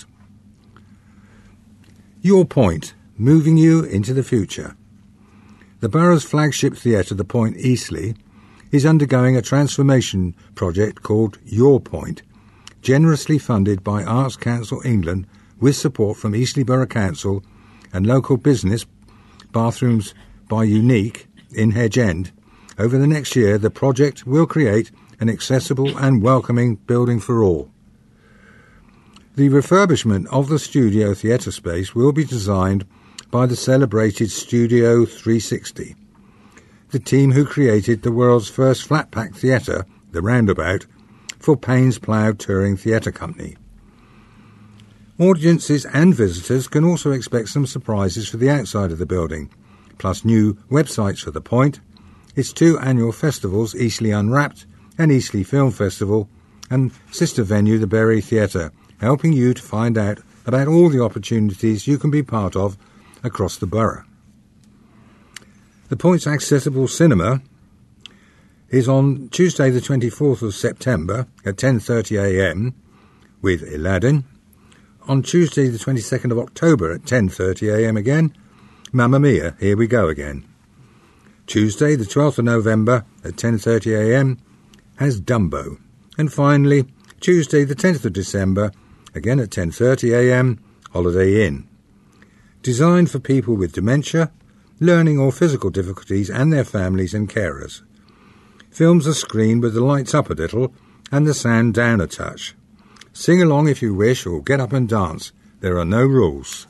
Your Point, moving you into the future. The borough's flagship theatre, the Point Eastleigh, is undergoing a transformation project called Your Point, generously funded by Arts Council England with support from Eastleigh Borough Council and local business Bathrooms by Unique in Hedge End. Over the next year, the project will create an accessible and welcoming building for all. The refurbishment of the studio theatre space will be designed by the celebrated Studio 360, the team who created the world's first flat-pack theatre, the Roundabout, for Payne's Plough Touring Theatre Company. Audiences and visitors can also expect some surprises for the outside of the building, plus new websites for the Point, its 2 annual festivals, Eastleigh Unwrapped and Eastleigh Film Festival, and sister venue, the Bury Theatre, helping you to find out about all the opportunities you can be part of across the borough. The Point's accessible cinema is on Tuesday the 24th of September at 10:30am with Aladdin. On Tuesday the 22nd of October at 10:30am again, Mamma Mia, Here We Go Again. Tuesday the 12th of November at 10:30am has Dumbo. And finally, Tuesday the 10th of December, again at 10:30am, Holiday Inn. Designed for people with dementia, learning or physical difficulties and their families and carers. Films are screened with the lights up a little and the sound down a touch. Sing along if you wish or get up and dance. There are no rules.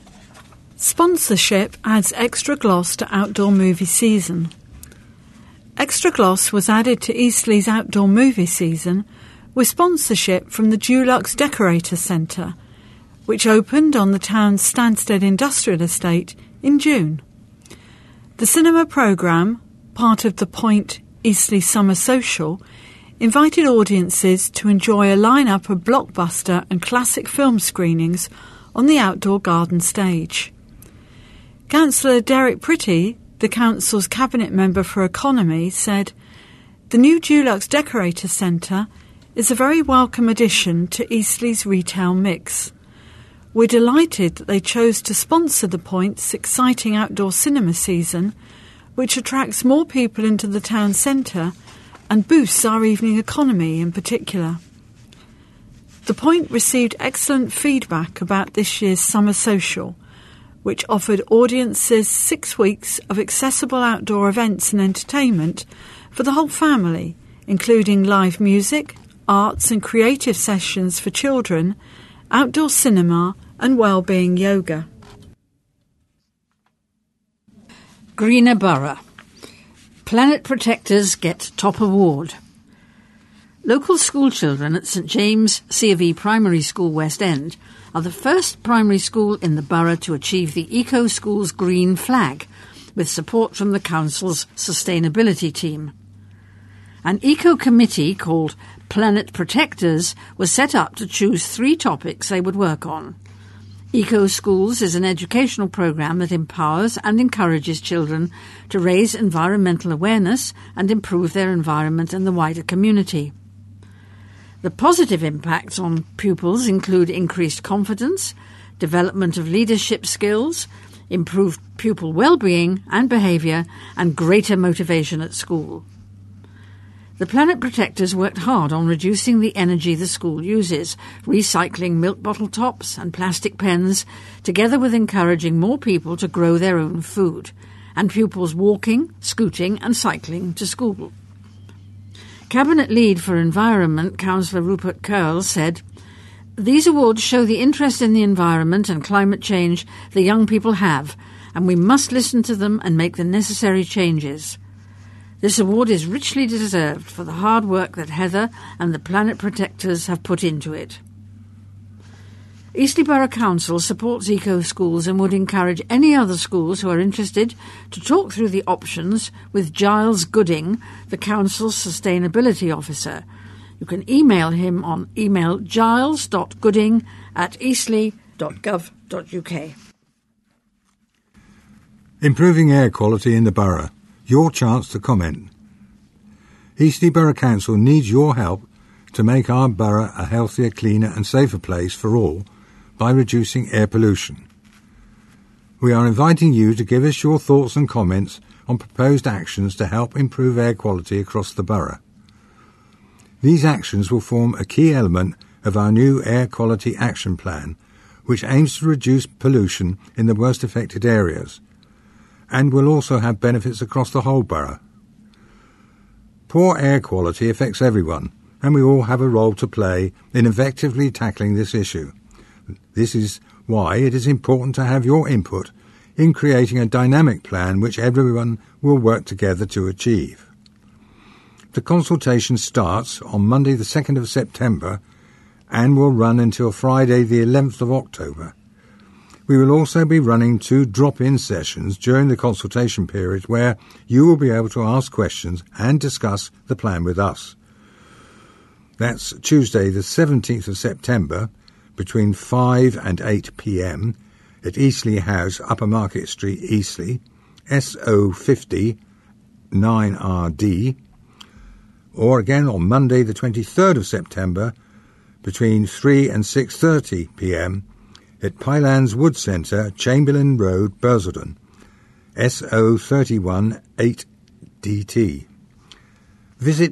Sponsorship adds extra gloss to outdoor movie season. Extra gloss was added to Eastleigh's outdoor movie season with sponsorship from the Dulux Decorator Centre, which opened on the town's Stansted Industrial Estate in June. The cinema programme, part of the Point Eastleigh Summer Social, invited audiences to enjoy a line-up of blockbuster and classic film screenings on the outdoor garden stage. Councillor Derek Pretty, the Council's Cabinet Member for Economy, said, "The new Dulux Decorator Centre is a very welcome addition to Eastleigh's retail mix. We're delighted that they chose to sponsor the Point's exciting outdoor cinema season, which attracts more people into the town centre and boosts our evening economy in particular." The Point received excellent feedback about this year's Summer Social, which offered audiences 6 weeks of accessible outdoor events and entertainment for the whole family, including live music, arts and creative sessions for children, outdoor cinema and wellbeing yoga. Greener Borough. Planet Protectors get top award. Local school children at St James C of E Primary School West End are the first primary school in the borough to achieve the Eco Schools Green Flag, with support from the Council's sustainability team. An eco committee called Planet Protectors was set up to choose 3 topics they would work on. Eco Schools is an educational programme that empowers and encourages children to raise environmental awareness and improve their environment and the wider community. The positive impacts on pupils include increased confidence, development of leadership skills, improved pupil well-being and behaviour, and greater motivation at school. The Planet Protectors worked hard on reducing the energy the school uses, recycling milk bottle tops and plastic pens, together with encouraging more people to grow their own food, and pupils walking, scooting and cycling to school. Cabinet Lead for Environment, Councillor Rupert Curl, said, "These awards show the interest in the environment and climate change the young people have, and we must listen to them and make the necessary changes. This award is richly deserved for the hard work that Heather and the Planet Protectors have put into it." Eastleigh Borough Council supports Eco Schools and would encourage any other schools who are interested to talk through the options with Giles Gooding, the Council's Sustainability Officer. You can email him on email giles.gooding@eastleigh.gov.uk. Improving air quality in the borough. Your chance to comment. Eastleigh Borough Council needs your help to make our borough a healthier, cleaner and safer place for all by reducing air pollution. We are inviting you to give us your thoughts and comments on proposed actions to help improve air quality across the borough. These actions will form a key element of our new Air Quality Action Plan, which aims to reduce pollution in the worst affected areas, and will also have benefits across the whole borough. Poor air quality affects everyone, and we all have a role to play in effectively tackling this issue. This is why it is important to have your input in creating a dynamic plan which everyone will work together to achieve. The consultation starts on Monday the 2nd of September and will run until Friday the 11th of October. We will also be running 2 drop-in sessions during the consultation period where you will be able to ask questions and discuss the plan with us. That's Tuesday the 17th of September between 5 and 8 p.m. at Eastleigh House, Upper Market Street, Eastleigh, SO50 9RD, or again on Monday the 23rd of September between 3 and 6:30 p.m. at Pylands Wood Centre, Chamberlain Road, Bursledon, SO31 8DT. Visit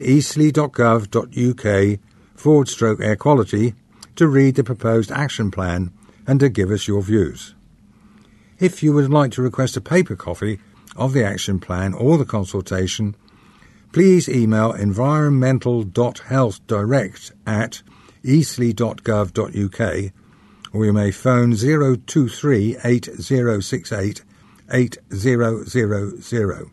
eastleigh.gov.uk/air quality to read the proposed action plan and to give us your views. If you would like to request a paper copy of the action plan or the consultation, please email environmental.healthdirect@eastleigh.gov.uk, or you may phone 023 8068 8000.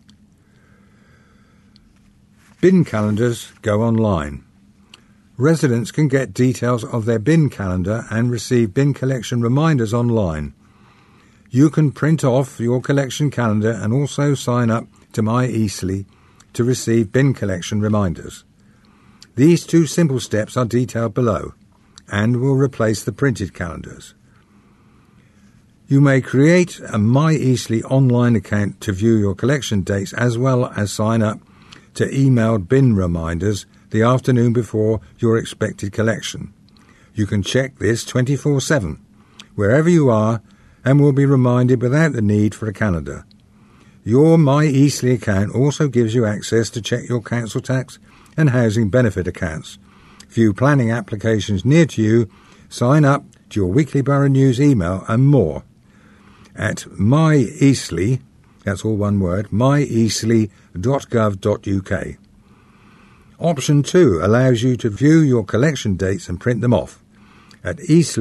Bin calendars go online. Residents can get details of their bin calendar and receive bin collection reminders online. You can print off your collection calendar and also sign up to My Eastleigh to receive bin collection reminders. These 2 simple steps are detailed below and will replace the printed calendars. You may create a My Eastleigh online account to view your collection dates as well as sign up to emailed bin reminders the afternoon before your expected collection. You can check this 24/7, wherever you are, and will be reminded without the need for a calendar. Your My Eastleigh account also gives you access to check your council tax and housing benefit accounts, view planning applications near to you, sign up to your weekly Borough News email and more. At My Eastleigh, that's all one word, myeastleigh.gov.uk. Option 2 allows you to view your collection dates and print them off at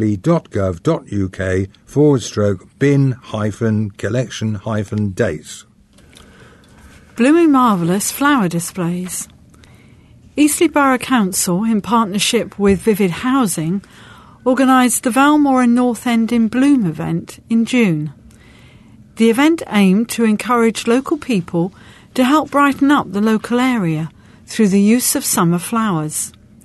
eastleigh.gov.uk/bin-collection-dates. Blooming Marvellous flower displays. Eastleigh Borough Council, in partnership with Vivid Housing, organised the Valmore and North End in Bloom event in June. The event aimed to encourage local people to help brighten up the local area through the use of summer flowers.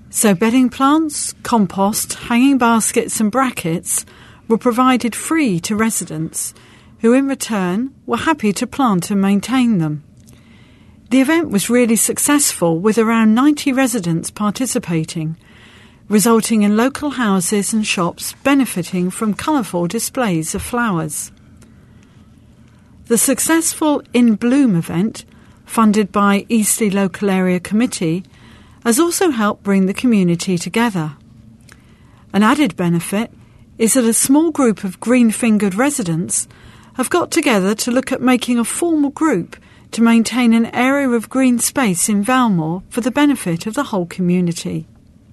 So bedding plants, compost, hanging baskets and brackets were provided free to residents, who in return were happy to plant and maintain them. The event was really successful, with around 90 residents participating, resulting in local houses and shops benefiting from colourful displays of flowers. The successful In Bloom event, funded by Eastleigh Local Area Committee, has also helped bring the community together. An added benefit is that a small group of green-fingered residents have got together to look at making a formal group to maintain an area of green space in Valmore for the benefit of the whole community.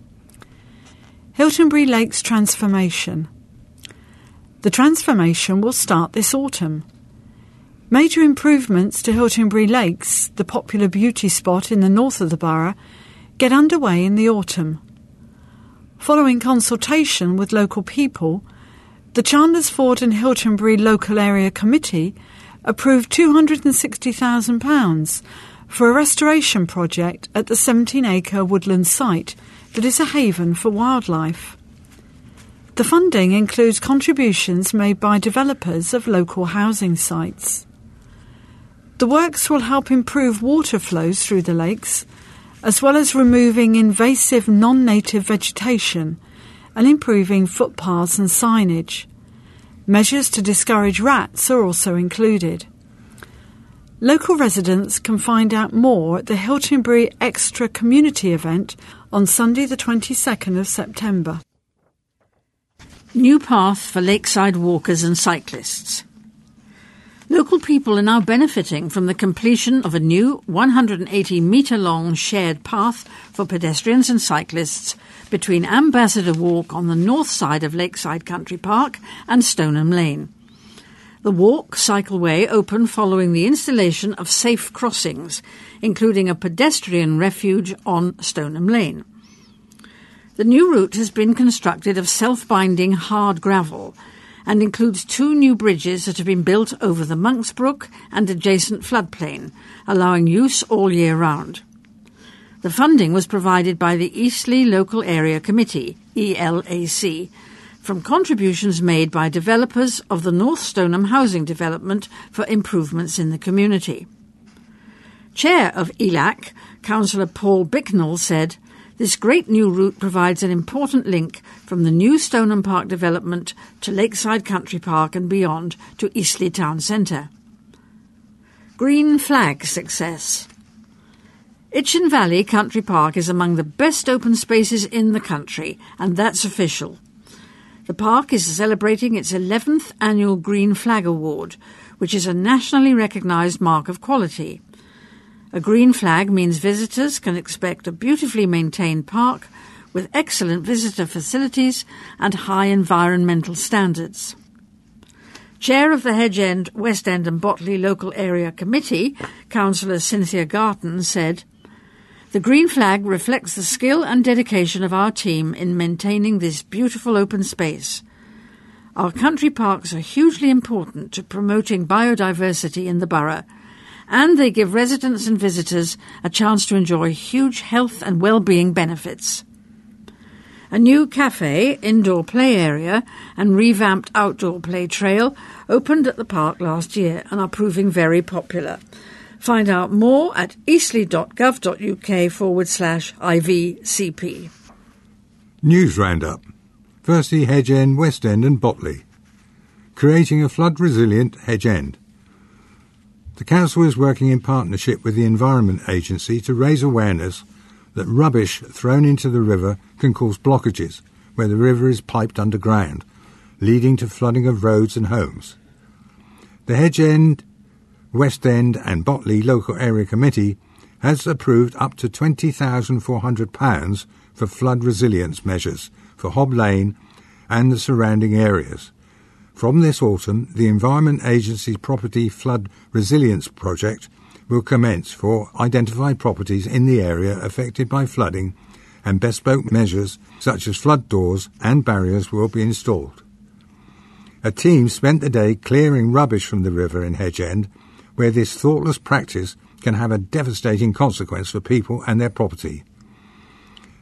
Hiltonbury Lakes Transformation. The transformation will start this autumn. Major improvements to Hiltonbury Lakes, the popular beauty spot in the north of the borough, get underway in the autumn. Following consultation with local people, the Chandlersford and Hiltonbury Local Area Committee approved £260,000 for a restoration project at the 17-acre woodland site that is a haven for wildlife. The funding includes contributions made by developers of local housing sites. The works will help improve water flows through the lakes, as well as removing invasive non-native vegetation and improving footpaths and signage. Measures to discourage rats are also included. Local residents can find out more at the Hiltonbury Extra Community event on Sunday the 22nd of September. New path for lakeside walkers and cyclists. Local people are now benefiting from the completion of a new 180-metre-long shared path for pedestrians and cyclists between Ambassador Walk on the north side of Lakeside Country Park and Stoneham Lane. The walk-cycleway opened following the installation of safe crossings, including a pedestrian refuge on Stoneham Lane. The new route has been constructed of self-binding hard gravel and includes 2 new bridges that have been built over the Monks Brook and adjacent floodplain, allowing use all year round. The funding was provided by the Eastleigh Local Area Committee, ELAC, from contributions made by developers of the North Stoneham housing development for improvements in the community. Chair of ELAC, Councillor Paul Bicknell, said, "This great new route provides an important link from the new Stoneham Park development to Lakeside Country Park and beyond to Eastleigh Town Centre." Green flag success. Itchen Valley Country Park is among the best open spaces in the country, and that's official. The park is celebrating its 11th annual Green Flag Award, which is a nationally recognised mark of quality. A green flag means visitors can expect a beautifully maintained park with excellent visitor facilities and high environmental standards. Chair of the Hedge End, West End and Botley Local Area Committee, Councillor Cynthia Garton, said, "The green flag reflects the skill and dedication of our team in maintaining this beautiful open space. Our country parks are hugely important to promoting biodiversity in the borough, and they give residents and visitors a chance to enjoy huge health and well-being benefits." A new cafe, indoor play area and revamped outdoor play trail opened at the park last year and are proving very popular. Find out more at eastleigh.gov.uk/IVCP. News Roundup. Firstly, Hedge End, West End and Botley. Creating a flood-resilient Hedge End. The Council is working in partnership with the Environment Agency to raise awareness that rubbish thrown into the river can cause blockages where the river is piped underground, leading to flooding of roads and homes. The Hedge End, West End and Botley Local Area Committee has approved up to £20,400 for flood resilience measures for Hob Lane and the surrounding areas. From this autumn, the Environment Agency's Property Flood Resilience Project will commence for identified properties in the area affected by flooding, and bespoke measures such as flood doors and barriers will be installed. A team spent the day clearing rubbish from the river in Hedge End, where this thoughtless practice can have a devastating consequence for people and their property.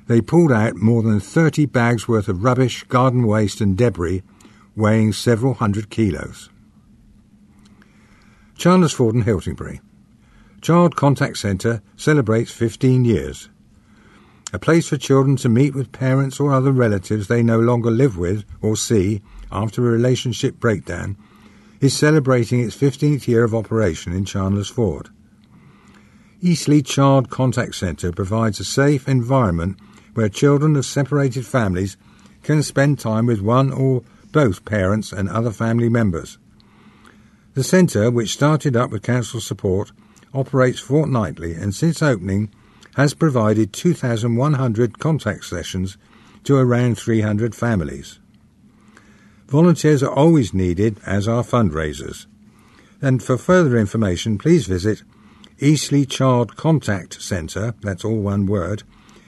They pulled out more than 30 bags worth of rubbish, garden waste and debris, weighing several hundred kilos. Chandler's Ford and Hiltingbury. Child Contact Centre celebrates 15 years. A place for children to meet with parents or other relatives they no longer live with or see after a relationship breakdown is celebrating its 15th year of operation in Chandler's Ford. Eastleigh Child Contact Centre provides a safe environment where children of separated families can spend time with one or both parents and other family members. The centre, which started up with council support, operates fortnightly and since opening has provided 2,100 contact sessions to around 300 families. Volunteers are always needed, as are fundraisers. And for further information, please visit Eastleigh Child Contact Centre, that's all one word,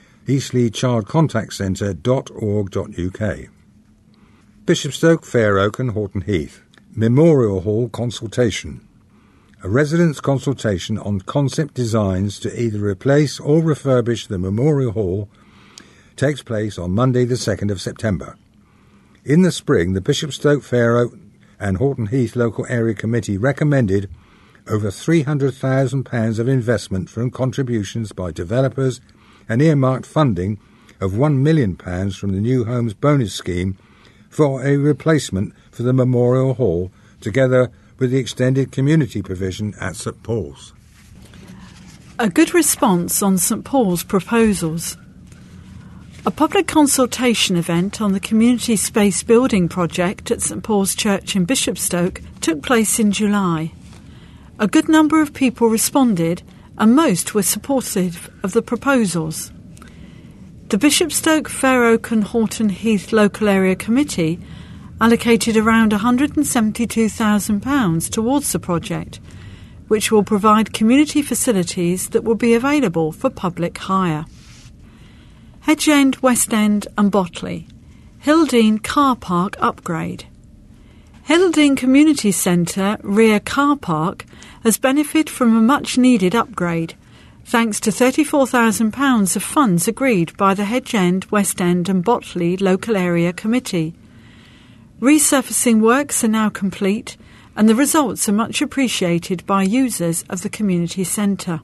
eastleighchildcontactcentre.org.uk. Bishopstoke, Fair Oak and Horton Heath. Memorial Hall Consultation. A residents' consultation on concept designs to either replace or refurbish the Memorial Hall takes place on Monday the 2nd of September. In the spring, the Bishopstoke, Fair Oak and Horton Heath Local Area Committee recommended over £300,000 of investment from contributions by developers and earmarked funding of £1 million from the New Homes Bonus Scheme for a replacement for the Memorial Hall, together with the extended community provision at St Paul's. A good response on St Paul's proposals. A public consultation event on the community space building project at St Paul's Church in Bishopstoke took place in July. A good number of people responded and most were supportive of the proposals. The Bishopstoke, Fair Oak and Horton Heath Local Area Committee allocated around £172,000 towards the project, which will provide community facilities that will be available for public hire. Hedge End, West End and Botley. Hildene Car Park upgrade. Hildene Community Centre rear car park has benefited from a much-needed upgrade, thanks to £34,000 of funds agreed by the Hedge End, West End and Botley Local Area Committee. Resurfacing works are now complete and the results are much appreciated by users of the community centre.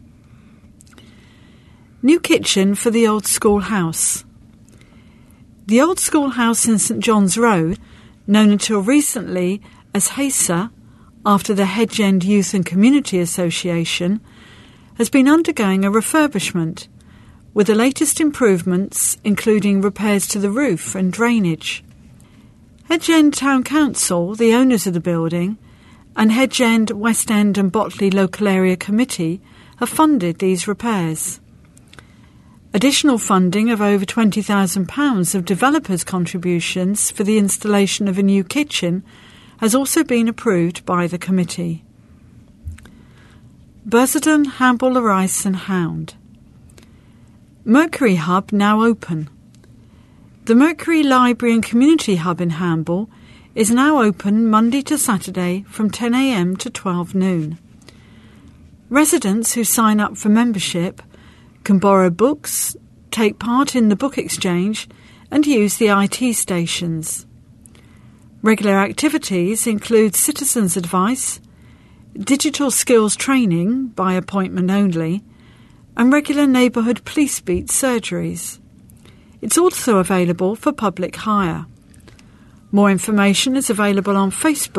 New kitchen for the Old School House. The Old School House in St John's Road, known until recently as HASA, after the Hedge End Youth and Community Association, has been undergoing a refurbishment, with the latest improvements including repairs to the roof and drainage. Hedge End Town Council, the owners of the building, and Hedge End, West End and Botley Local Area Committee have funded these repairs. Additional funding of over £20,000 of developers' contributions for the installation of a new kitchen has also been approved by the committee. Bursardon, Hamble, Rice and Hound. Mercury Hub now open. The Mercury Library and Community Hub in Hamble is now open Monday to Saturday from 10 a.m. to 12 noon. Residents who sign up for membership can borrow books, take part in the book exchange and use the IT stations. Regular activities include citizens' advice, digital skills training by appointment only, and regular neighbourhood police beat surgeries. It's also available for public hire. More information is available on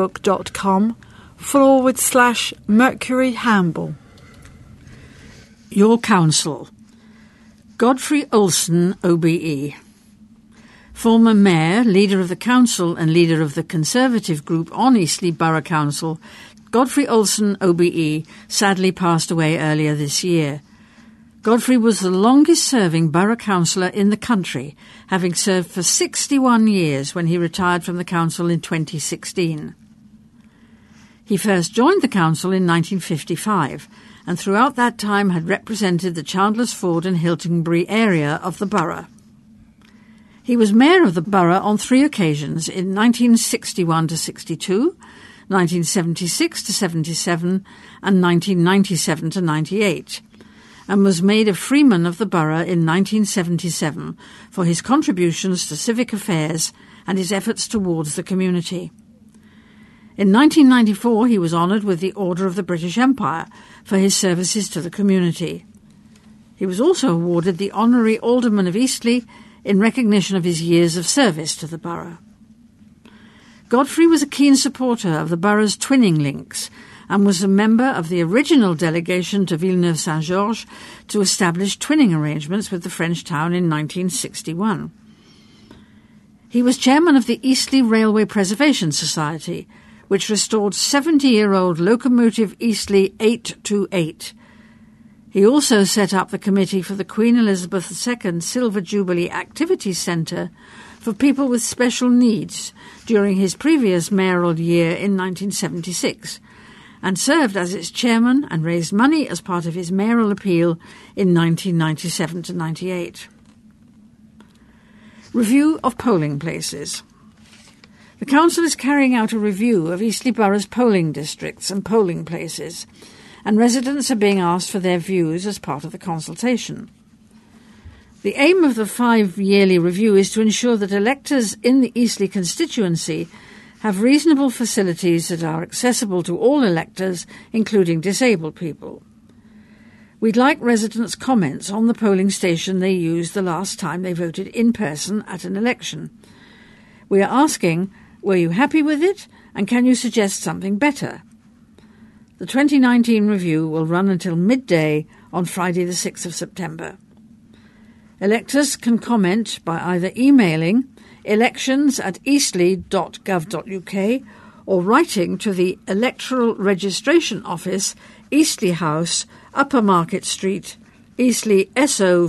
facebook.com/Mercury Hamble. Your Council. Godfrey Olsen, OBE. Former Mayor, Leader of the Council and Leader of the Conservative Group on Eastleigh Borough Council, Godfrey Olsen, OBE, sadly passed away earlier this year. Godfrey was the longest-serving borough councillor in the country, having served for 61 years when he retired from the council in 2016. He first joined the council in 1955 and throughout that time had represented the Chandler's Ford and Hiltingbury area of the borough. He was mayor of the borough on 3 occasions in 1961-62, 1976-77 and 1997-98, and was made a Freeman of the Borough in 1977 for his contributions to civic affairs and his efforts towards the community. In 1994 he was honoured with the Order of the British Empire for his services to the community. He was also awarded the Honorary Alderman of Eastleigh in recognition of his years of service to the borough. Godfrey was a keen supporter of the borough's twinning links and was a member of the original delegation to Villeneuve-Saint-Georges to establish twinning arrangements with the French town in 1961. He was chairman of the Eastleigh Railway Preservation Society, which restored 70-year-old locomotive Eastleigh 828. He also set up the committee for the Queen Elizabeth II Silver Jubilee Activities Centre for people with special needs during his previous mayoral year in 1976, and served as its chairman and raised money as part of his mayoral appeal in 1997-98. Review of polling places. The Council is carrying out a review of Eastleigh Borough's polling districts and polling places, and residents are being asked for their views as part of the consultation. The aim of the 5-yearly review is to ensure that electors in the Eastleigh constituency have reasonable facilities that are accessible to all electors, including disabled people. We'd like residents' comments on the polling station they used the last time they voted in person at an election. We are asking, were you happy with it, and can you suggest something better? The 2019 review will run until midday on Friday the 6th of September. Electors can comment by either emailing elections@eastleigh.gov.uk or writing to the Electoral Registration Office, Eastleigh House, Upper Market Street, Eastleigh SO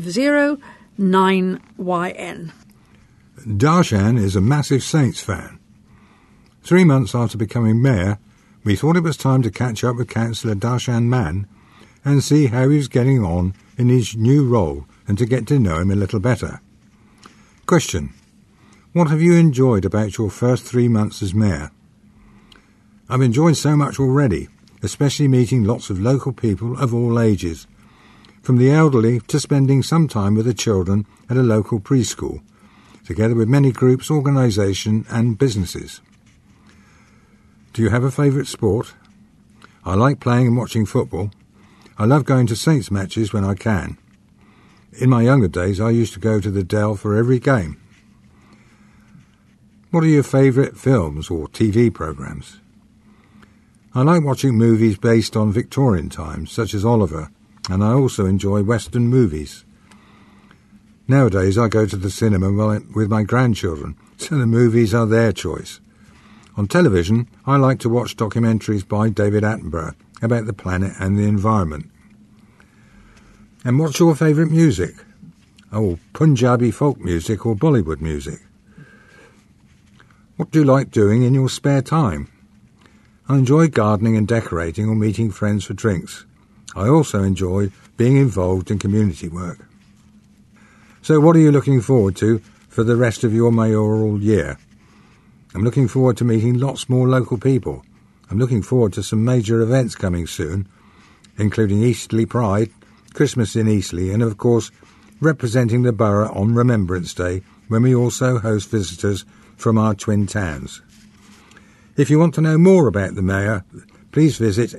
509YN. Darshan is a massive Saints fan. 3 months after becoming mayor, we thought it was time to catch up with Councillor Darshan Mann and see how he was getting on in his new role and to get to know him a little better. Question: what have you enjoyed about your first 3 months as mayor? I've enjoyed so much already, especially meeting lots of local people of all ages, from the elderly to spending some time with the children at a local preschool, together with many groups, organisations and businesses. Do you have a favourite sport? I like playing and watching football. I love going to Saints matches when I can. In my younger days, I used to go to the Dell for every game. What are your favourite films or TV programmes? I like watching movies based on Victorian times, such as Oliver, and I also enjoy Western movies. Nowadays, I go to the cinema with my grandchildren, so the movies are their choice. On television, I like to watch documentaries by David Attenborough about the planet and the environment. And what's your favourite music? Oh, Punjabi folk music or Bollywood music? What do you like doing in your spare time? I enjoy gardening and decorating or meeting friends for drinks. I also enjoy being involved in community work. So what are you looking forward to for the rest of your mayoral year? I'm looking forward to meeting lots more local people. I'm looking forward to some major events coming soon, including Eastleigh Pride, Christmas in Eastleigh, and of course representing the borough on Remembrance Day, when we also host visitors from our twin towns. If you want to know more about the mayor, please visit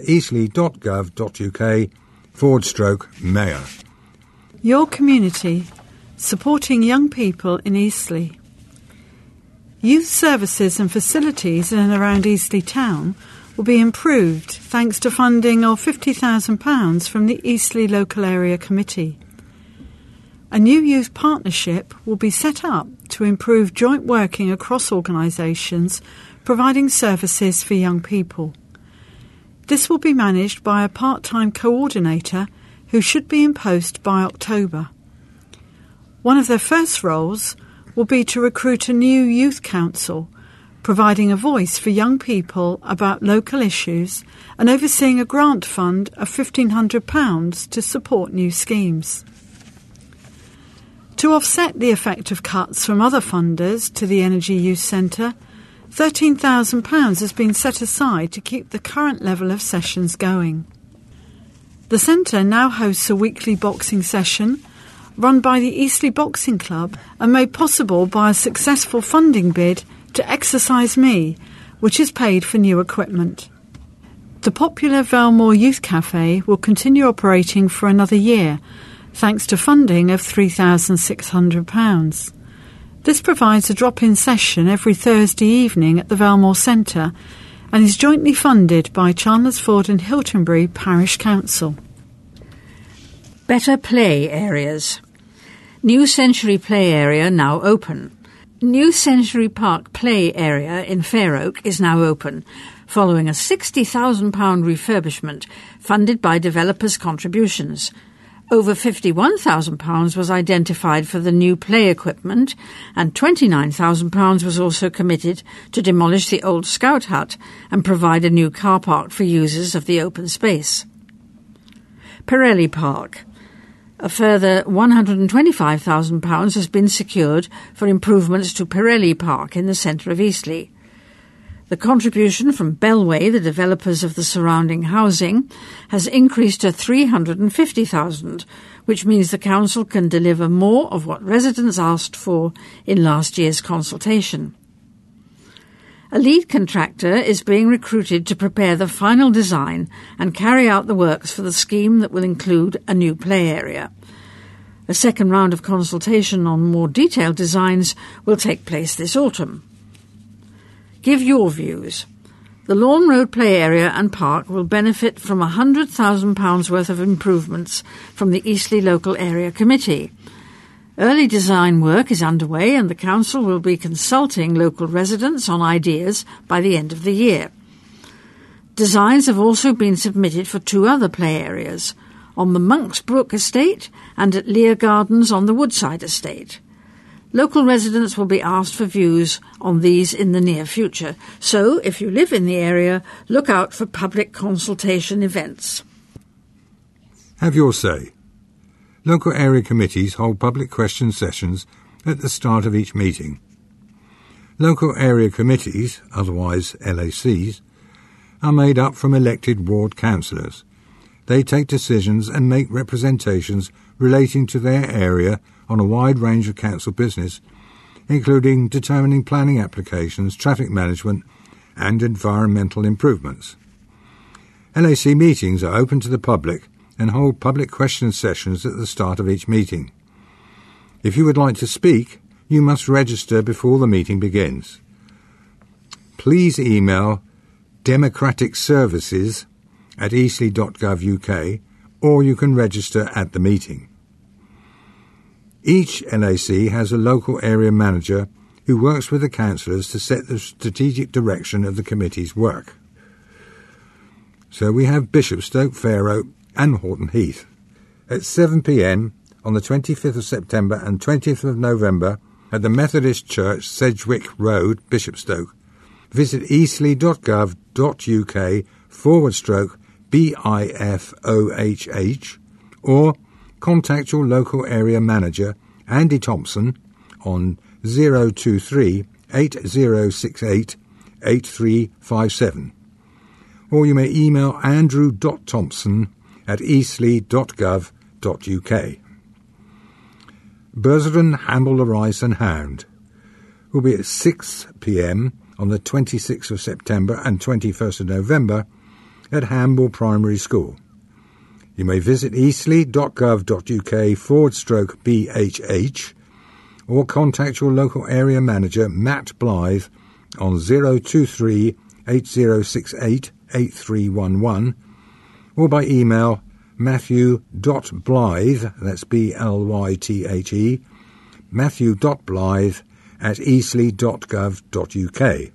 eastleigh.gov.uk/mayor. Your community, supporting young people in Eastleigh. Youth services and facilities in and around Eastleigh Town will be improved thanks to funding of £50,000 from the Eastleigh Local Area Committee. A new youth partnership will be set up to improve joint working across organisations providing services for young people. This will be managed by a part-time coordinator who should be in post by October. One of their first roles will be to recruit a new youth council, providing a voice for young people about local issues and overseeing a grant fund of £1,500 to support new schemes. To offset the effect of cuts from other funders to the Energy Youth Centre, £13,000 has been set aside to keep the current level of sessions going. The centre now hosts a weekly boxing session run by the Eastleigh Boxing Club and made possible by a successful funding bid to Exercise Me, which is paid for new equipment. The popular Valmore Youth Cafe will continue operating for another year, thanks to funding of £3,600. This provides a drop-in session every Thursday evening at the Valmore Centre and is jointly funded by Chandlersford and Hiltonbury Parish Council. Better play areas. New Century Play Area now open. New Century Park Play Area in Fair Oak is now open, following a £60,000 refurbishment funded by developers' contributions. Over £51,000 was identified for the new play equipment, and £29,000 was also committed to demolish the old Scout hut and provide a new car park for users of the open space. Pirelli Park. A further £125,000 has been secured for improvements to Pirelli Park in the centre of Eastleigh. The contribution from Bellway, the developers of the surrounding housing, has increased to £350,000, which means the council can deliver more of what residents asked for in last year's consultation. A lead contractor is being recruited to prepare the final design and carry out the works for the scheme that will include a new play area. A second round of consultation on more detailed designs will take place this autumn. Give your views. The Lawn Road Play Area and Park will benefit from £100,000 worth of improvements from the Eastleigh Local Area Committee. Early design work is underway and the council will be consulting local residents on ideas by the end of the year. Designs have also been submitted for 2 other play areas, on the Monksbrook Estate and at Lear Gardens on the Woodside Estate. Local residents will be asked for views on these in the near future, so if you live in the area, look out for public consultation events. Have your say. Local area committees hold public question sessions at the start of each meeting. Local area committees, otherwise LACs, are made up from elected ward councillors. They take decisions and make representations relating to their area on a wide range of council business, including determining planning applications, traffic management and environmental improvements. LAC meetings are open to the public and hold public question sessions at the start of each meeting. If you would like to speak, you must register before the meeting begins. Please email democraticservices@eastleigh.gov.uk or you can register at the meeting. Each LAC has a local area manager who works with the councillors to set the strategic direction of the committee's work. So we have Bishopstoke, Fair Oak and Horton Heath. At 7 p.m. on the 25th of September and 20th of November at the Methodist Church, Sedgwick Road, Bishopstoke. Visit eastleigh.gov.uk/BIFOHH or contact your local area manager, Andy Thompson, on 023 8068 8357. Or you may email andrew.thompson@eastleigh.gov.uk. Burseren, Hamble, Rice and Hound will be at 6 p.m. on the 26th of September and 21st of November at Hamble Primary School. You may visit eastleigh.gov.uk/BHH or contact your local area manager, Matt Blythe, on 023 8068 8311 or by email matthew.blythe, that's BLYTHE, matthew.blythe@eastleigh.gov.uk.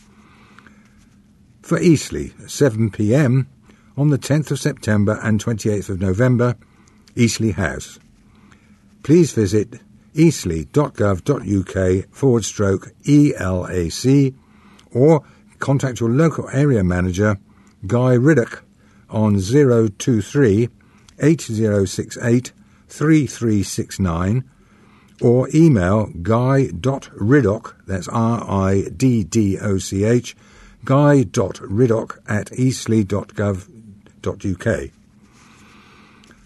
For Eastleigh, 7 p.m. on the 10th of September and 28th of November, Eastleigh House. Please visit eastleigh.gov.uk/ELAC or contact your local area manager, Guy Riddock, on 023 8068 3369 or email guy.riddock, that's RIDDOCH, guy.riddock@eastleigh.gov.uk.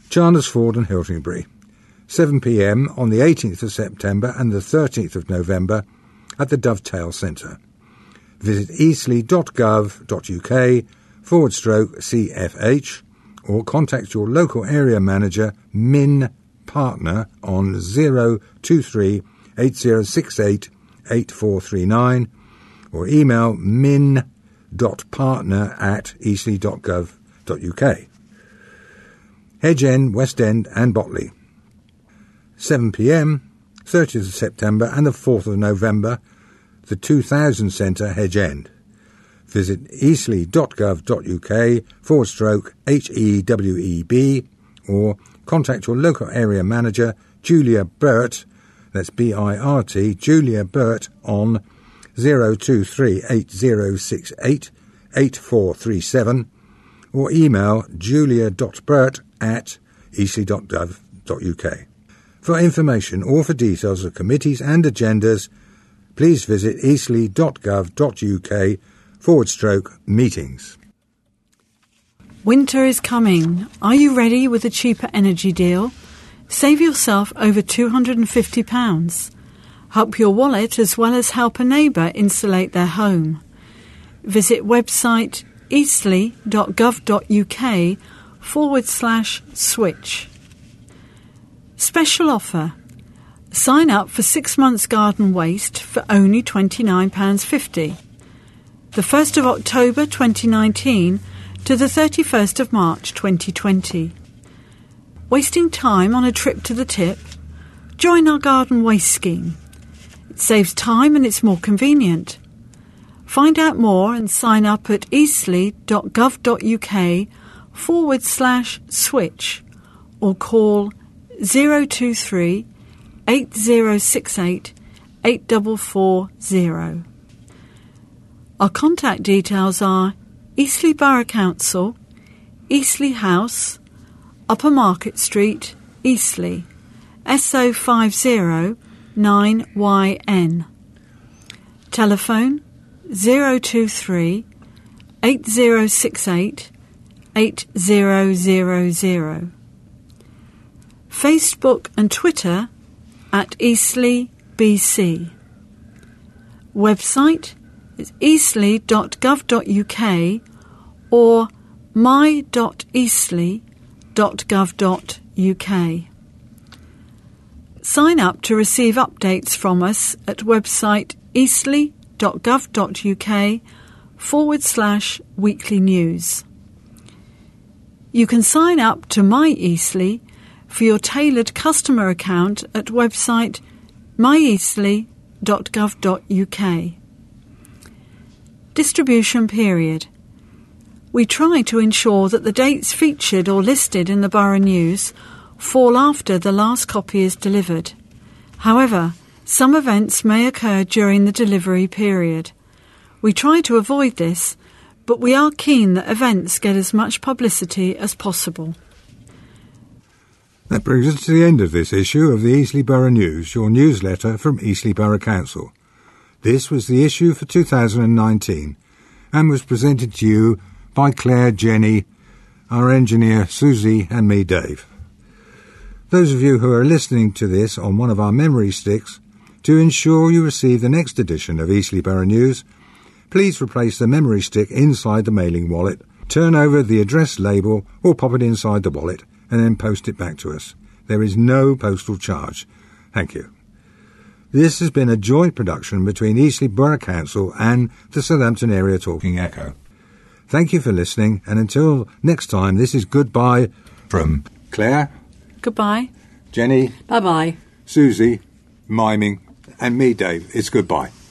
Charnesford and Hiltingbury, 7 p.m. on the 18th of September and the 13th of November at the Dovetail Centre. Visit eastleigh.gov.uk/CFH or contact your local area manager, Min Partner, on 023 8068 8439 or email min.partner@eastleigh.gov.uk. Hedge End, West End and Botley, 7 p.m, 30th of September and the 4th of November, the 2000 Centre, Hedge End. Visit eastleigh.gov.uk/HEWEB or contact your local area manager, Julia Burt, that's B-I-R-T, Julia Burt, on 023 8068 8437 or email julia.burt@eastleigh.gov.uk. For information or for details of committees and agendas, please visit eastleigh.gov.uk/meetings. Winter is coming. Are you ready with a cheaper energy deal? Save yourself over £250. Help your wallet as well as help a neighbour insulate their home. Visit website eastleigh.gov.uk/switch. Special offer. Sign up for 6 months garden waste for only £29.50. The 1st of October 2019 to the 31st of March 2020. Wasting time on a trip to the tip? Join our garden waste scheme. It saves time and it's more convenient. Find out more and sign up at eastleigh.gov.uk/switch or call 023 8068 8440. Our contact details are Eastleigh Borough Council, Eastleigh House, Upper Market Street, Eastleigh, SO50 9YN. Telephone 023 8068 8000. Facebook and Twitter at Eastleigh BC. Website is eastleigh.gov.uk or my.eastleigh.gov.uk. Sign up to receive updates from us at website eastleigh.gov.uk/weekly news. You can sign up to My Eastleigh for your tailored customer account at website myeastleigh.gov.uk. Distribution period. We try to ensure that the dates featured or listed in the Borough News fall after the last copy is delivered. However, some events may occur during the delivery period. We try to avoid this, but we are keen that events get as much publicity as possible. That brings us to the end of this issue of the Eastleigh Borough News, your newsletter from Eastleigh Borough Council. This was the issue for 2019 and was presented to you by Claire, Jenny, our engineer Susie and me, Dave. Those of you who are listening to this on one of our memory sticks, to ensure you receive the next edition of Eastleigh Borough News, please replace the memory stick inside the mailing wallet, turn over the address label or pop it inside the wallet and then post it back to us. There is no postal charge. Thank you. This has been a joint production between Eastleigh Borough Council and the Southampton Area Talking Echo. Thank you for listening, and until next time, this is goodbye from Claire. Goodbye. Jenny. Bye-bye. Susie, miming, and me, Dave. It's goodbye.